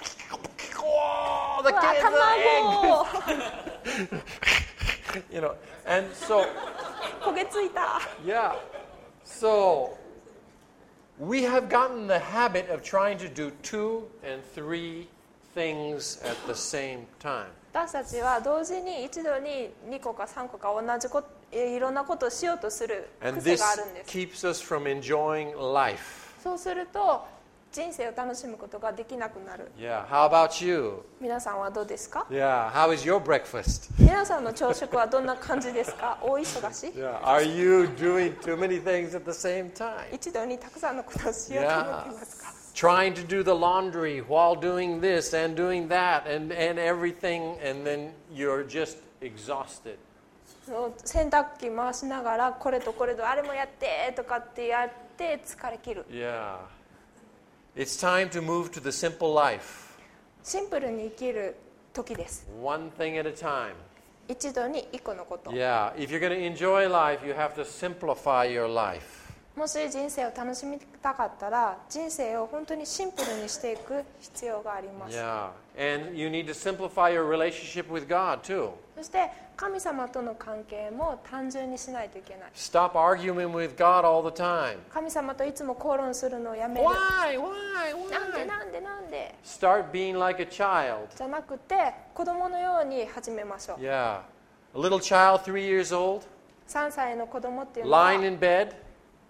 oh, the, うわ、 kid, the egg. 卵 You know, and so, 焦げついた。 yeah. So, we have gotten the habit of trying to do two and three things at the same time. 私たちは同時に一度ににこかさんこか同じこといろんなことをしようとする And 癖 this があるんです。 keeps us from enjoying life. そうすると人生を楽しむことができなくなる。 Yeah. How about you? 皆さんはどうですか？ Yeah. How is your breakfast? 皆さんの朝食はどんな感じですか？大忙し？ Yeah. Are you doing too many things at the same time? 一度にたくさんのことをしようと思っていますか？ Trying to do the laundry while doing this and doing that and, and everything, and then you're just exhausted. そう洗濯機回しながらこれとこれとあれもやってとかってやって疲れ切る。 Yeah. It's time to move to the simple life. シンプルに生きる時です。 One thing at a time. 一度に一個のこと。 Yeah. If you're going to enjoy life, you have to simplify your life. もし人生を楽しみたかったら人生を本当にシンプルにしていく必要があります。 Yeah. And you need to simplify your relationship with God too. そして神様との関係も単純にしないといけない。 Stop arguing with God all the time. 神様といつも口論するのをやめる。 Why? Why? なんで Why? なんでなんで Start being like a child. じゃなくて子供のように始めましょう。 Yeah. A little child, three years old, さんさいの子供っていうのは lying in bed,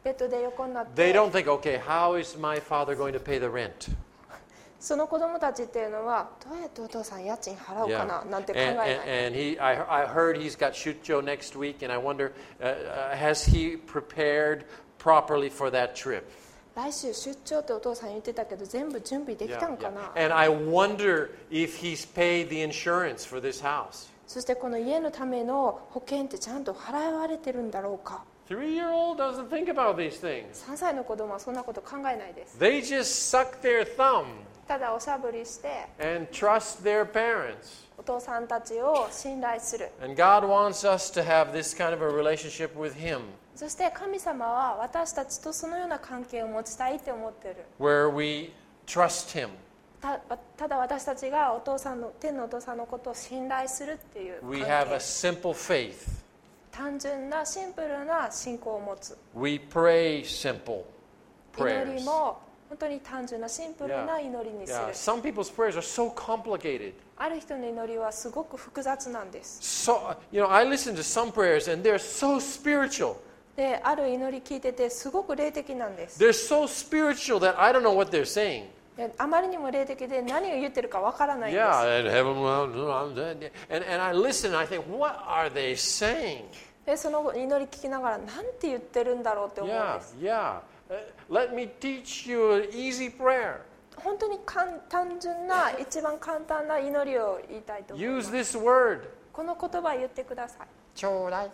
ベッドで横になって They don't think, okay, how is my father going to pay the rent? その子供たちっていうのはどうやってお父さん家賃払うかな Yeah. なんて考え And, ない and, and he, I, I heard he's got Shucho next week, and I wonder, uh, uh, has he prepared properly for that trip? 来週出張ってお父さん言ってたけど全部準備できた Yeah, んか yeah. な And I wonder if he's paid the insurance for this house. そしてこの家のための保険ってちゃんと払われてるんだろうか Three-year-old doesn't think about these things. さんさいの子供はそんなこと考えないです They just suck their thumb ただおしゃぶりして and trust their parents. お父さんたちを信頼する And God wants us to have this kind of a relationship with Him, そして神様は私たちとそのような関係を持ちたいって思ってる where we trust Him. た, ただ私たちがお父さんの天のお父さんのことを信頼するっていう We 関 have 係 a simple faith. 単純なシンプルな信仰を持つ We pray simple 祈 prayers. りも本当に単純なシンプルな祈りにする Yeah. Some people's prayers are so complicated. ある人の祈りはすごく複雑なんです So, you know, I listen to some prayers and they're so spiritual. である祈り聞いててすごく霊的なんです They're so spiritual that I don't know what they're saying. であまりにも霊的で何を言ってるかわからないんです Yeah, and heaven, and, and I listen and I think, what are they saying? でその祈り聞きながら何て言ってるんだろうって思うん Yeah, です yeah. Uh, let me teach you an easy prayer. 本当にかん単純な一番簡単な祈りを言いたいと思いま Use す this word. この言葉言ってくださいちょうだい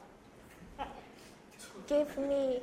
Give me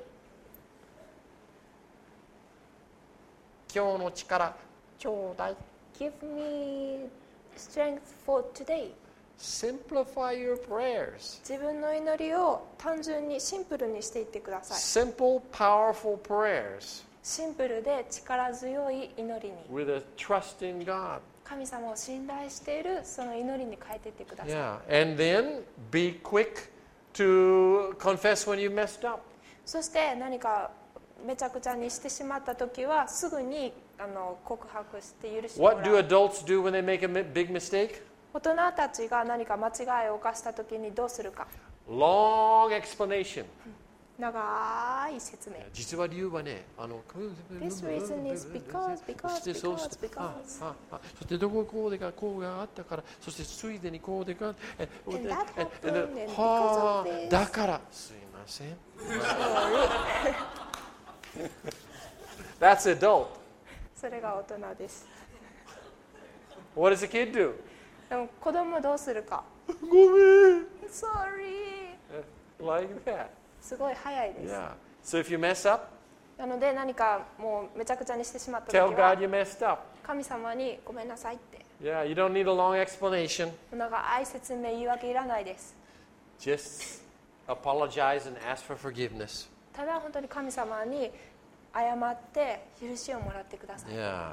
今日の力ちょうだい Give me strength for today Simplify your prayers. 自分の祈りを単純にシンプルにしていってください Simple, powerful prayers シンプルで力強い祈りに with a trust in God. 神様を信頼しているその祈りに変えていってください Yeah, and then be quick to confess when you messed up. そして何かめちゃくちゃにしてしまった時はすぐにあの告白して許しても What ら do う adults do when they make a mi- big mistake? 大人たちが何か間違いを犯した時にどうするか Long explanation. 長い説明実は理由はね、あの This reason is because, because, そしてそうし because, て because あああそしてどここうでかこうがあったから、そしてついでにこうでか、え And that え happened, and because は of あ this. だからすいません。That's adult. それが大人です What does a kid do? でも子供どうするかごめん。 Sorry Like that. すごい早いです Yeah. So if you mess up, なので何かもうめちゃくちゃにしてしまった時 tell は God you messed up. 神様にごめんなさいって Yeah, you don't need a long explanation. 長い説明言い訳いらないです Just apologize and ask for forgiveness. ただ本当に神様に謝って許しをもらってください Yeah.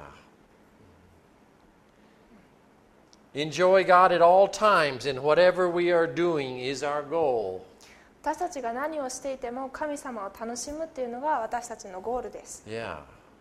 Enjoy God at all times, and whatever we are doing is our goal. 私たちが何をしていても神様を楽しむっていうのが私たちのゴールです Yeah.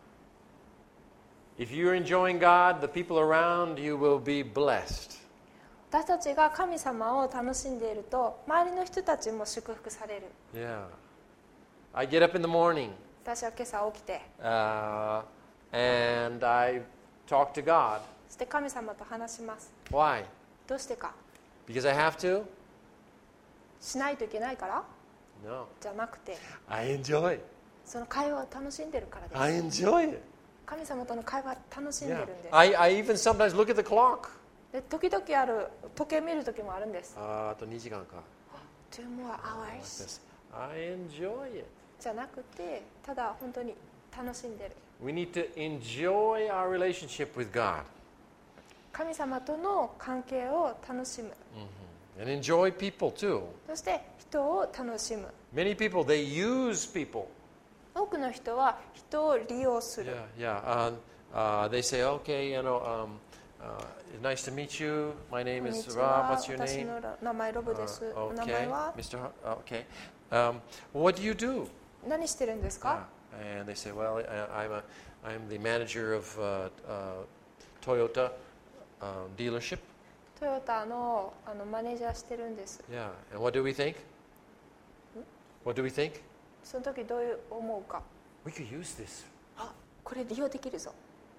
If you're enjoying God, the people around you will be blessed. 私たちが神様を楽しんでいると周りの人たちも祝福される Yeah. I get up in the morning 私は今朝起きて uh, and I talk to God. そして神様と話します Why? どうしてか Because I have to? しないといけないから No. じゃなくて I enjoy it. その会話を楽しんでるからです I enjoy it. 神様との会話楽しんで Yeah. るんです I, I even sometimes look at the clock. で時々ある時計見る時もあるんですああとにじかんか。 Two more hours I enjoy it. じゃなくてただ本当に楽しんでる We need to enjoy our relationship with God. 神様との関係を楽しむ And enjoy people too. そして人を楽しむ Many people, they use people. 多くの人は人を利用する Yeah, yeah. Uh, uh, they say, okay, you know, um, uh, nice to meet you. My こ name んに is ち Rob. は What's your 私 name? の名前ロブ Uh, ですお名前 okay, は Mister Ho- uh, okay. Um, what do you do? 何してるんですか Yeah. And they say, well, I, I'm a, I'm the manager of uh, uh, Toyota uh, dealership. トヨタのあのマネージャーしてるんです Yeah. And what do we think? What do we think? その時どういう思うか。 We could use this. あ、これ利用できるぞ。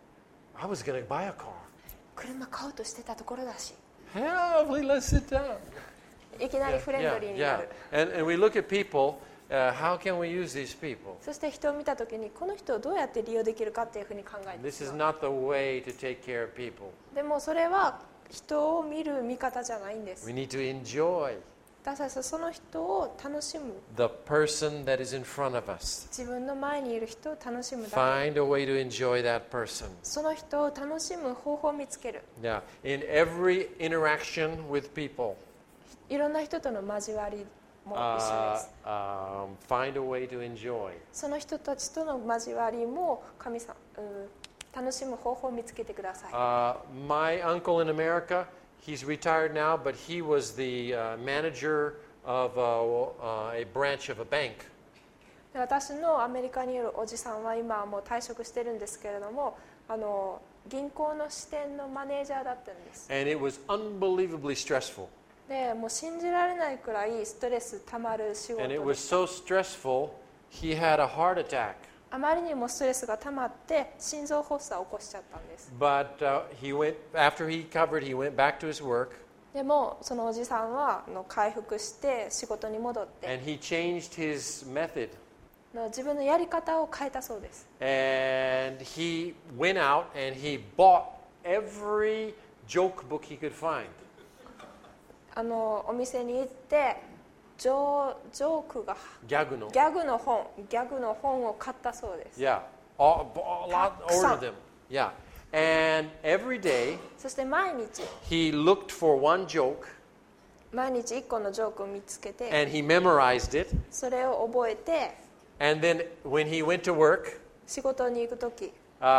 I was going to buy a car. 車買おうとしてたところだし。 Yeah, please, let's sit down. いきなりフレンドリーにな yeah. る。 And, and we look at people, uh, how can we use these people? そして人を見た時にこの人をどうやって利用できるかっていうふうに考えて This し is まう。 not the way to take care of people. でもそれは人を見る見方じゃないんです。 We need to enjoy 私たちはその人を楽しむ。 the person that is in front of us. 自分の前にいる人を楽しむだけ。 Find a way to enjoy that person. その人を楽しむ方法を見つける。 Yeah. In every interaction with people, いろんな人との交わりも一緒 uh, です。 um, find a way to enjoy. その人たちとの交わりも神様、うん楽しむ方法を見つけてください。 Uh, my uncle in America, he's retired now, but he was the uh, manager of uh, uh, a branch of a bank. で私のアメリカにいるおじさんは今はもう退職してるんですけれども、あの銀行の支店のマネージャーだったんです。 And it was unbelievably stressful. でもう信じられないくらいストレスたまる仕 And it 事 was でした。 so stressful, he had a heart attack. あまりにもストレスがたまって心臓発作を起こしちゃったんです。 But uh, he went, after he recovered, he went back to his work, でもそのおじさんはあの回復して仕事に戻って and he changed his method. の自分のやり方を変えたそうです。 And he went out and he bought every joke book he could find. あのお店に行ってジョー、ジョークが Gyagu ギャグの本ギャグの本を買ったそうです。 Yeah, all, a lot, Taksan. ordered them. Yeah, and every day そして毎日 he looked for one joke 毎日いっこのジョークを見つけて and he memorized it. それを覚えて And then when he went to work, 仕事に行く時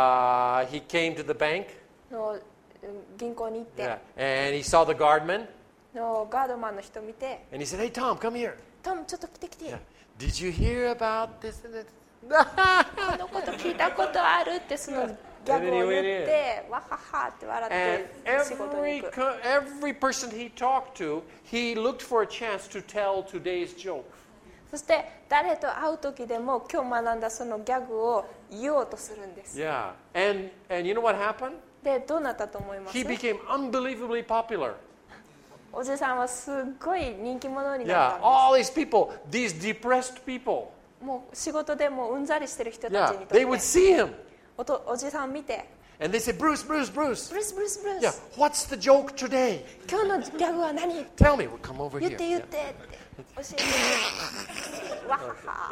uh, he came to the bank. のうん銀行に行って Yeah, and he saw the guardman のガードマンの人見て and he said, "Hey Tom, come here. トムちょっと来て来て Yeah. Did you hear about this and that?" このこと聞いたことあるってそのギャグを言ってわははって笑 And って仕事に every 行く。 co- every person he talked to, he looked for a chance to tell today's joke. そして誰と会う時でも今日学んだそのギャグを言おうとするんです。 Yeah, and and you know what happened? でどうなったと思います？ He became unbelievably popular. おじさんはすっごい人気者に Yeah, なったん all these people, these depressed people. です。もう仕事でもううんざりしてる人たち Yeah, にとって they would see him おとおじさん見て and they said, "Bruce, Bruce, Bruce. ブルースブルースブルー Yeah, ス what's the joke today? 今日のギャグは何？ Tell me. We'll come over 言っ here." て言っ Yeah, てって教えてわはは。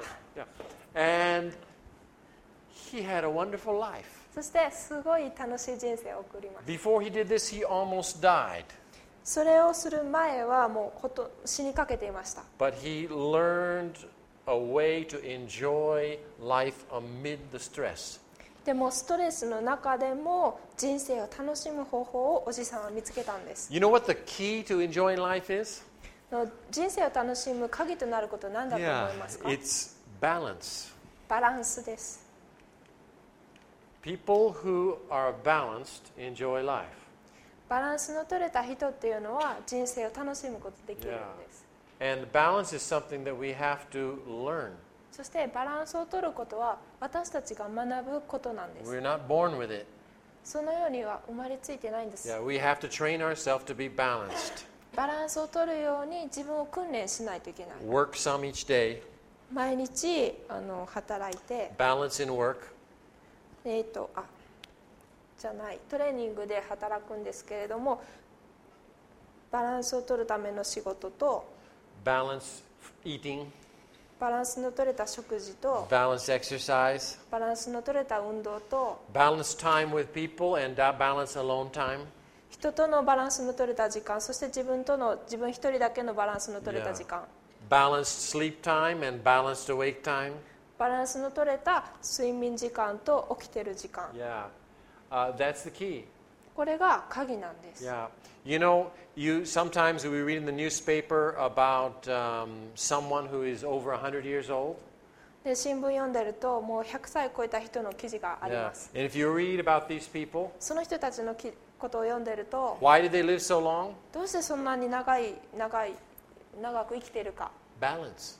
yeah. And he had a wonderful life. そしてすごい楽しい人生を送ります。 Before he did this, he almost died. それをする前はもうほと死にかけていました。 But he learned a way to enjoy life amid the stress. でもストレスの中でも人生を楽しむ方法をおじさんは見つけたんです。 You know what the key to enjoying life is? 人生を楽しむ鍵となることは何だと思いますか？ it's balance. バランスです。 People who are balanced enjoy life. バランスの取れた人っていうのは人生を楽しむことができるんです。 And balance is something that we have to learn. そしてバランスを取ることは私たちが学ぶことなんです。 We're not born with it. そのようには生まれついてないんです。 Yeah, we have to train ourselves to be balanced. バランスを取るように自分を訓練しないといけない。 Work some each day. 毎日あの働いて、 Balance in work. えーとあじゃないトレーニングで働くんですけれども、バランスを取るための仕事と Balance eating. バランスの取れた食事と Balance exercise. バランスの取れた運動と Balance time with people and that balance alone time. 人とのバランスの取れた時間、そして自分との自分一人だけのバランスの取れた時間、 Balanced sleep time and balanced awake time. バランスの取れた睡眠時間と起きてる時間、 Yeah, uh, that's the key. これが鍵なんです。 Yeah, you know, you sometimes we read in the newspaper about um, someone who is over one hundred years old. で新聞読んでるともうひゃくさい超えた人の記事があり Yeah, ます。 and if you read about these people, その人たちのきことを読んでると why did they live so long? どうしてそんなに長い長い長く生きているか、 Balance.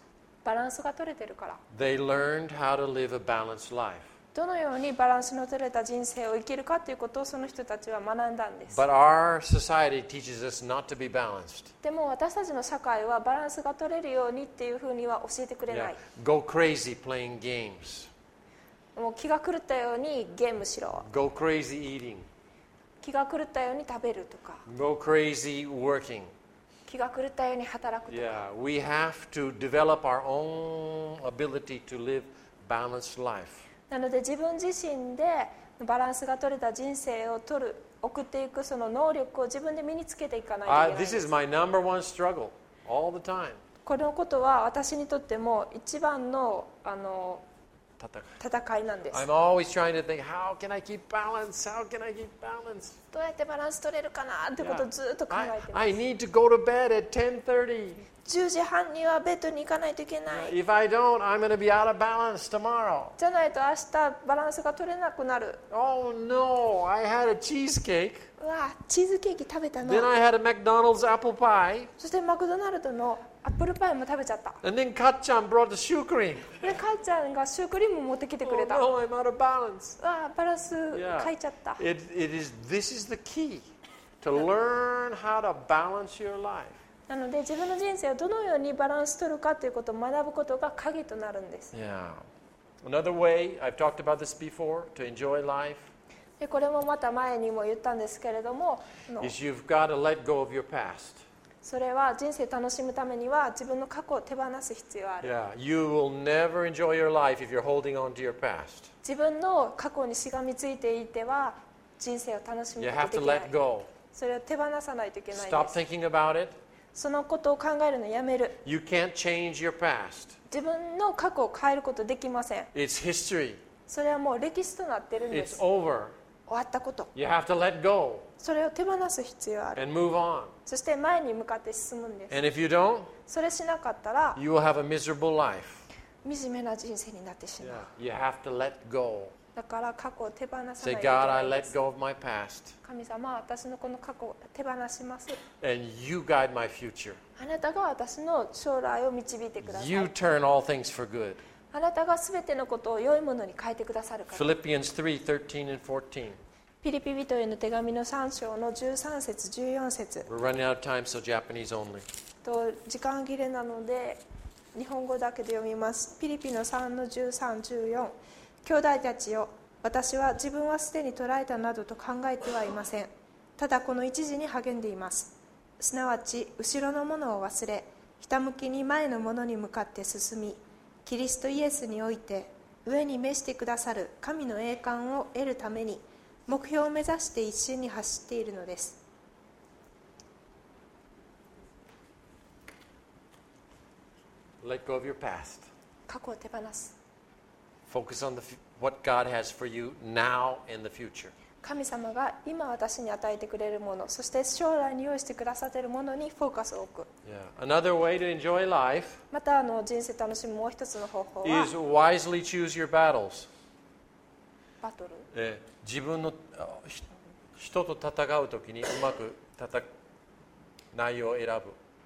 バランスが取れてるから。 They learned how to live a balanced life. どのようにバランスの取れた人生を生きるかということをその人たちは学んだんです。 But our society teaches us not to be balanced. でも私たちの社会はバランスが取れるようにっていうふうには教えてくれな Yeah. い。 Go crazy playing games. もう気が狂ったようにゲームしろ、 Go crazy eating. 気が狂ったように食べるとか、 Go crazy working. 気が狂ったように働くとか。 Yeah, we have to develop our own ability to live balanced life. なので自分自身でバランスが取れた人生を取る送っていくその能力を自分で身につけていかないといけない Uh, んで this す。 is my number one struggle all the time. このことは私にとっても一番のあの戦いなんです。 I'm always trying to think, how can I keep balance? How can I keep balance? どうやってバランス取れるかなってことをずっと考 I, えてます。 I need to go to bed at ten thirty. じゅうじはんにはベッドに行かないといけない。 If I don't, I'm going to be out of balance tomorrow. じゃないと明日バランスが取れなくなる。 Oh no, I had a cheesecake. うわ、チーズケーキ食べたの。 Then I had a McDonald's apple pie. そしてマクドナルドのアップルパイも食べちゃった。 And then Katchan brought the shoe cream. で、かいちゃんがシュークリーム持ってきてく Oh れた。 no, I'm out of balance. うわ、バランス Yeah. 変えちゃった。 It, it is, this is the key to learn how to balance your life. なので自分の人生をどのようにバランス取るかということを学ぶことが鍵となるんです。 Yeah. Another way, I've talked about this before, to enjoy life, でこれもまた前にも言ったんですけれども、あの is you've got to let go of your past. それは人生楽しむためには自分の過去を手放す必要がある。 Yeah. You will never enjoy your life if you're holding on to your past. 自分の過去にしがみついていては人生を楽しむ You こ have と to できない let。go. それを手放さないといけないん Stop です。 thinking about it. そのことを考えるのをやめる。 You can't change your past. 自分の過去を変えることできません。 It's history. それはもう歴史となっているんで It's す。 over. 終わったこと。 You have to let go それを手放す必要がある。 and move on. そして前に向かって進むんです。 And if you don't, それしなかったら you will have a miserable life. 惨めな人生になってしまう。 Yeah. You have to let go. だから過去を手放さないと Say, いけ God, な I いで let す。 go of my past, 神様、私のこの過去を手放します。 and you guide my future. あなたが私の将来を導いてください。 You turn all things for good. あなたがすべてのことを良いものに変えてくださるから。 Philippians three, thirteen and fourteen. ピリピ人への手紙のさん章のじゅうさん節じゅうよん節 We're running out of time, so Japanese only. と時間切れなので日本語だけで読みます。ピリピのさんのじゅうさん、じゅうよん。兄弟たちよ、私は自分はすでに捉えたなどと考えてはいません。ただこの一時に励んでいます。すなわち後ろのものを忘れ、ひたむきに前のものに向かって進み、キリストイエスにおいて上に召してくださる神の栄冠を得るために目標を目指して一心に走っているのです。 Let go of your past. 過去を手放す。 Focus on the, f- what God has for you now and the future. 神様が今私に与えてくれるもの、そして将来に用意してくださっているものにフォーカスを置く。 Yeah. Another way to enjoy life またあの人生楽しむもう一つの方法は is wisely choose your battles. バトル。 えー自分のあひ人と戦うときにうまく戦内容を選ぶ。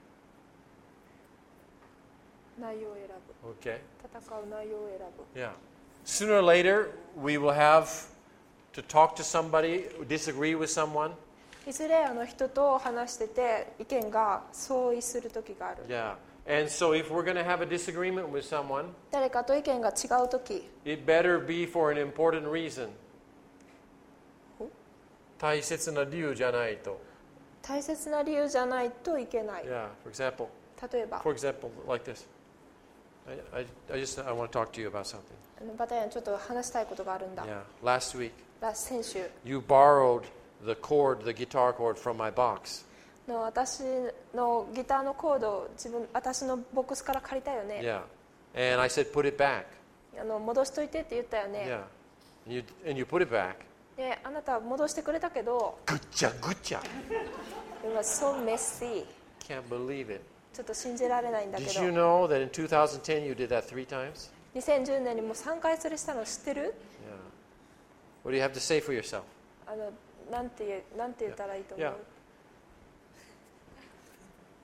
内容を選ぶ。 Okay? 戦う内容を選ぶ。 Yeah. Sooner or later, we will have to talk to somebody, disagree with someone. いずれあの人と話してて意見が相違する時がある。 Yeah. And so if we're going to have a disagreement with someone, 誰かと意見が違う時、 it better be for an important reason. お大切な理由じゃないと。 大切な理由じゃないといけない。 Yeah. For example, 例えば、 for example, like this. I, I, I just I want to talk to you about something. あのバタヤンちょっと話したいことがあるんだ。 Yeah. Last week, ラ先週 you borrowed the cord, the guitar cord from my box. の私のギターのコードを自分私のボックスから借りたよね。 Yeah. And I said, put it back. あの戻しといてって言ったよね。 Yeah. And you, and you put it back. で、あなたは戻してくれたけど、 Gutcha, gutcha. It was so messy. Can't believe it. ちょっと信じられないんだけ Did you ど、 know that in two thousand ten you did that three times? にせんじゅうねんにもうさんかいそれしたの知ってる？ Yeah. What do you have to say for yourself? あのなんて言うなんて言ったらいいと思う？ Yeah.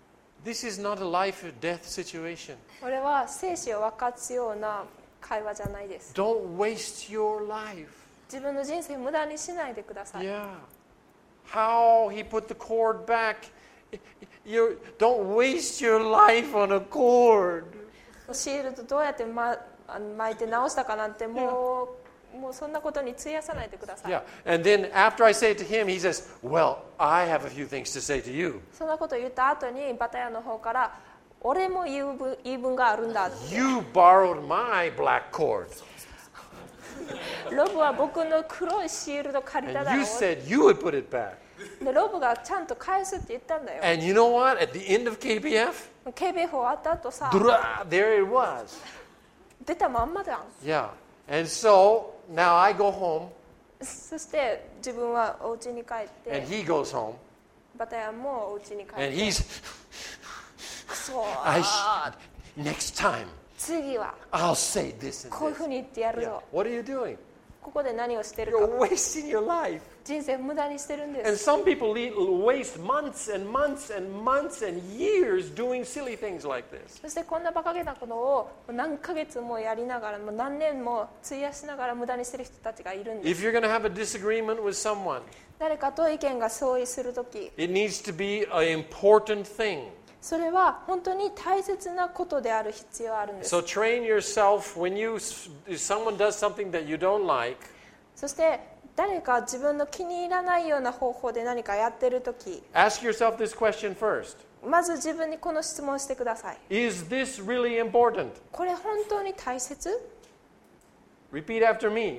This is not a life or death situation. これは生死を分かつような会話じゃないです。 Don't waste your life. 自分の人生を無駄にしないでください。 Yeah. How he put the cord back. You don't waste your life on a cord. シールドどうやって、ま、あの巻いて直したかなんてもう、もうそんなことに費やさないでください。 Yeah. And then after I say it to him, he says, "Well, I have a few things to say to you." そんなことを言った後にバタヤの方から俺も言う分、言い分があるんだって。 You borrowed my black cord. ロブは僕の黒いシールド借りた And だろ you said you would put it back. でロブがちゃんと返すって言ったんだよ。 And you know what? At the end of K B F, ケービーエフ 終わった後さ、 there it was. 出たまんまじゃん。 Yeah. And so now I go home そして自分はお家に帰っ and て、 he goes home バタヤもお家に帰っ and て、 he's, くそー I sh- next time 次は I'll say this こういう and ふうに言ってやる this. ぞ。 Yeah. What are you doing? ここで何をしてるか。 You're wasting your life. 人生無駄にしてるんで And す。 some people lead, waste months and months and months and years doing silly things like this. そしてこんな馬鹿げなことを何ヶ月もやりながら、もう何年も費やしながら無駄にしてる人たちがいるんです。 If you're going to have a disagreement with someone, 誰かと意見が相違するとき、 it needs to be an important thing. それは本当に大切なことである必要があるんです。 So train yourself when you if someone does something that you don't like, そして誰か自分の気に入らないような方法で何かやってるとき、 ask yourself this question first. まず自分にこの質問をしてください。 Is this really important? これ本当に大切？ Repeat after me.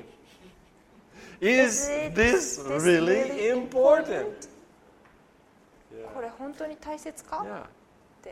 Is this really important? これ本当に大切か？ Yeah. って。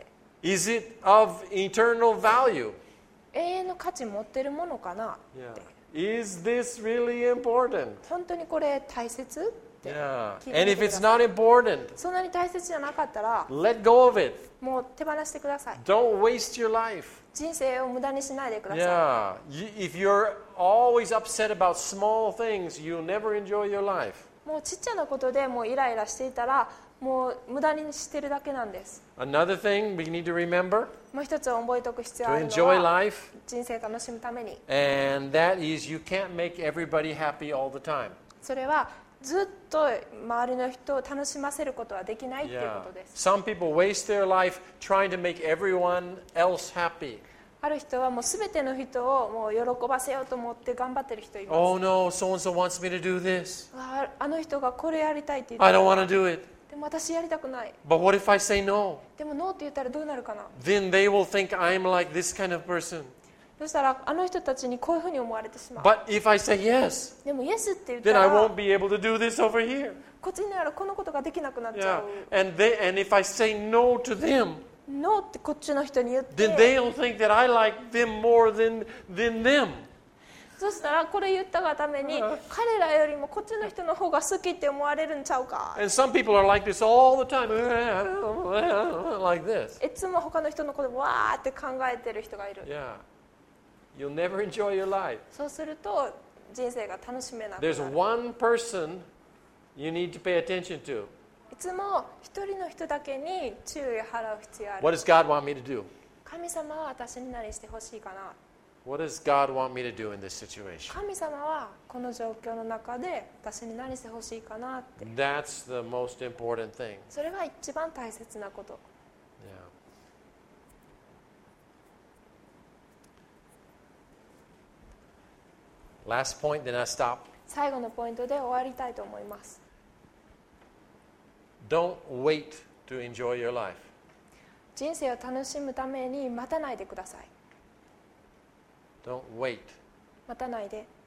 Is it of eternal value? 永遠の価値持ってるものかな？ Yeah. Is this really important? 本当にこれ大切？って Yeah. 聞いて And み if てく it's ださい。 not important, そんなに大切じゃなかったら let go of it. もう手放してください。 Don't waste your life. 人生を無駄にしないでください。 Yeah. You, if you're always upset about small things, you'll never enjoy your life. もうちっちゃなことでもうイライラしていたらもう無駄にしてるだけなんです。 Another thing we need to remember もう一つ覚えておく必要 to あるの enjoy は life, 人生楽しむために、 and that is you can't make everybody happy all the time. それはずっと周りの人を楽しませることはできないっていう Yeah. ことです。 Some people waste their life trying to make everyone else happy. ある人はもう全ての人をもう喜ばせようと思って頑張ってる人います。 Oh no, so and so wants me to do this. ああの人がこれやりたいって言っ I て don't る want to do it. でも私やりたくない。 But what if I say no? でもノーって言ったらどうなるかな。 Then they will think I'm like this kind of person. そしたらあの人たちにこういうふうに思われてしまう。 But if I say yes, でもイエスって言った then I ら won't be able to do this over here. こっちにならこのことができなくなっち Yeah. ゃう。 And they and if I say no to them, ノーってこっちの人に言って then they'll think that I like them more than than them. そしたらこれ言ったがために彼らよりもこっちの人の方が好きって思われるんちゃうか。 And some people are like this all the time. Like this. いつも他の人のことをわーって考えてる人がいる。 Yeah. You'll never enjoy your life. そうすると人生が楽しめなくな There's る。 one person you need to pay attention to. いつも一人の人だけに注意を払う必要あ What る。 does God want me to do? 神様は私に何してほしいかな。 What does God want me to do in this situation? 神様はこの状況の中で私に何してほしいかなって。 That's the most important thing. それが一番大切なこと。 Yeah. Last point, then I stop. 最後のポイントで終わりたいと思います。 Don't wait to enjoy your life. 人生を楽しむために待たないでください。 Don't wait. 待たないで。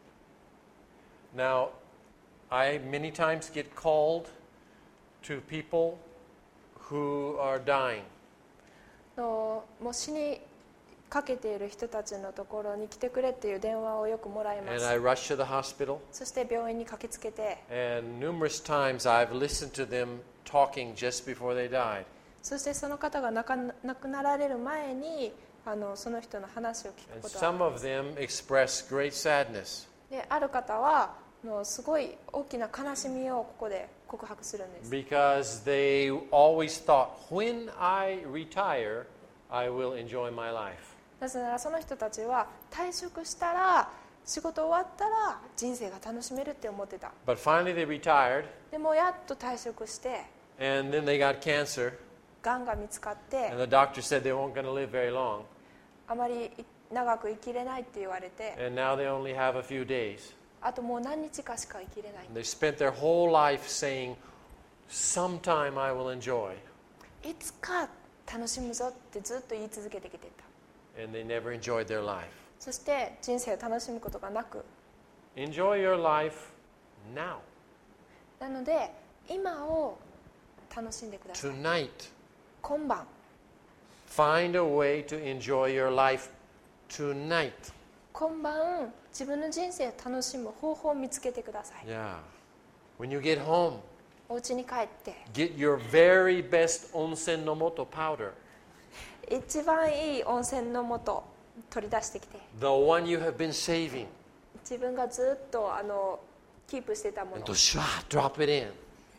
Now, I many times get called to people who are dying. のもう死にかけている人たちのところに来てくれっていう電話をよくもらいま And す。 I rush to the hospital. そして病院に駆けつけて、 And numerous times I've listened to them talking just before they died. そしてその方が亡く亡くなられる前にあのその人の話を聞く And ことがあり some ま of them express great sadness. す。である方はのすごい大きな悲しみをここで告白するんです。 because they always thought, when I retire, I will enjoy my life. なぜならその人たちは退職したら仕事終わったら人生が楽しめるって思ってた。 But finally they retired, でもやっと退職して and then they got cancer, がんが見つかって and the doctor said they weren't going to live very long, あまり長く生きれないって言われて、 and now they only have a few days. あともう何日かしか生きれない。 And they spent their whole life saying, sometime I will enjoy, いつか楽しむぞってずっと言い続けてきてた。 and they never enjoyed their life. そして人生を楽しむことがなく、 Enjoy your life now, なので今を楽しんでください。 tonight. 今晩 Find a way to enjoy your life tonight. 今晩自分の人生を楽しむ方法を見つけてください。 Yeah. When you get home, お家に帰って get your very best onsen no moto powder, 一番いい温泉の素取り出してきて、 the one you have been saving, 自分がずっとあのキープしてたもの and to shwa, drop it in.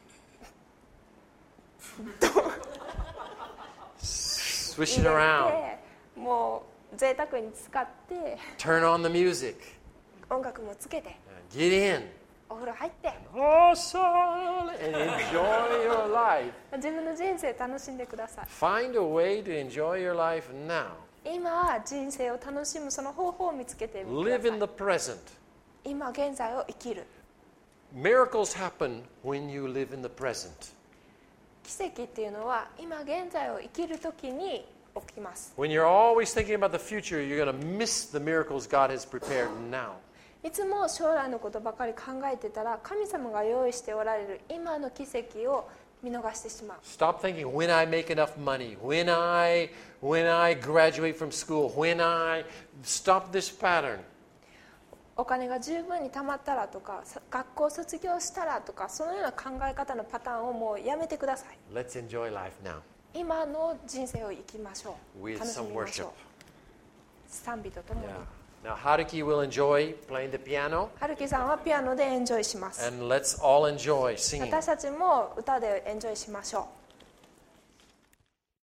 Swish 入 it れ around. て、もう贅沢に使って Turn on the music. 音楽もつけて Get in. お風呂入って Awesome. And enjoy your life. 自分の人生楽しんでください。 Find a way to enjoy your life now. 今人生を楽しむその方法を見つけてみてくだ Live さ in い。 the present. 今現在を生きる。 Miracles happen when you live in the present. 奇跡っていうのは今現在を生きるときに起きます。 When you're always thinking about the future, you're going to miss the miracles God has prepared now. いつも将来のことばかり考えてたら神様が用意しておられる今の奇跡を見逃してしまう。 Stop thinking, when I make enough money, when I, when I graduate from school, when I... Stop this pattern. お金が十分に貯まったらとかさ学校卒業したらとかそのような考え方のパターンをもうやめてください。 Let's enjoy life now 今の人生を生きましょう。 with 楽し some みましょ worship. う。賛美とともに。 Yeah. Now, Haruki will enjoy playing the piano, 春樹さんはピアノでエンジョイします。 and let's all enjoy singing. 私たちも歌でエンジョイしましょう。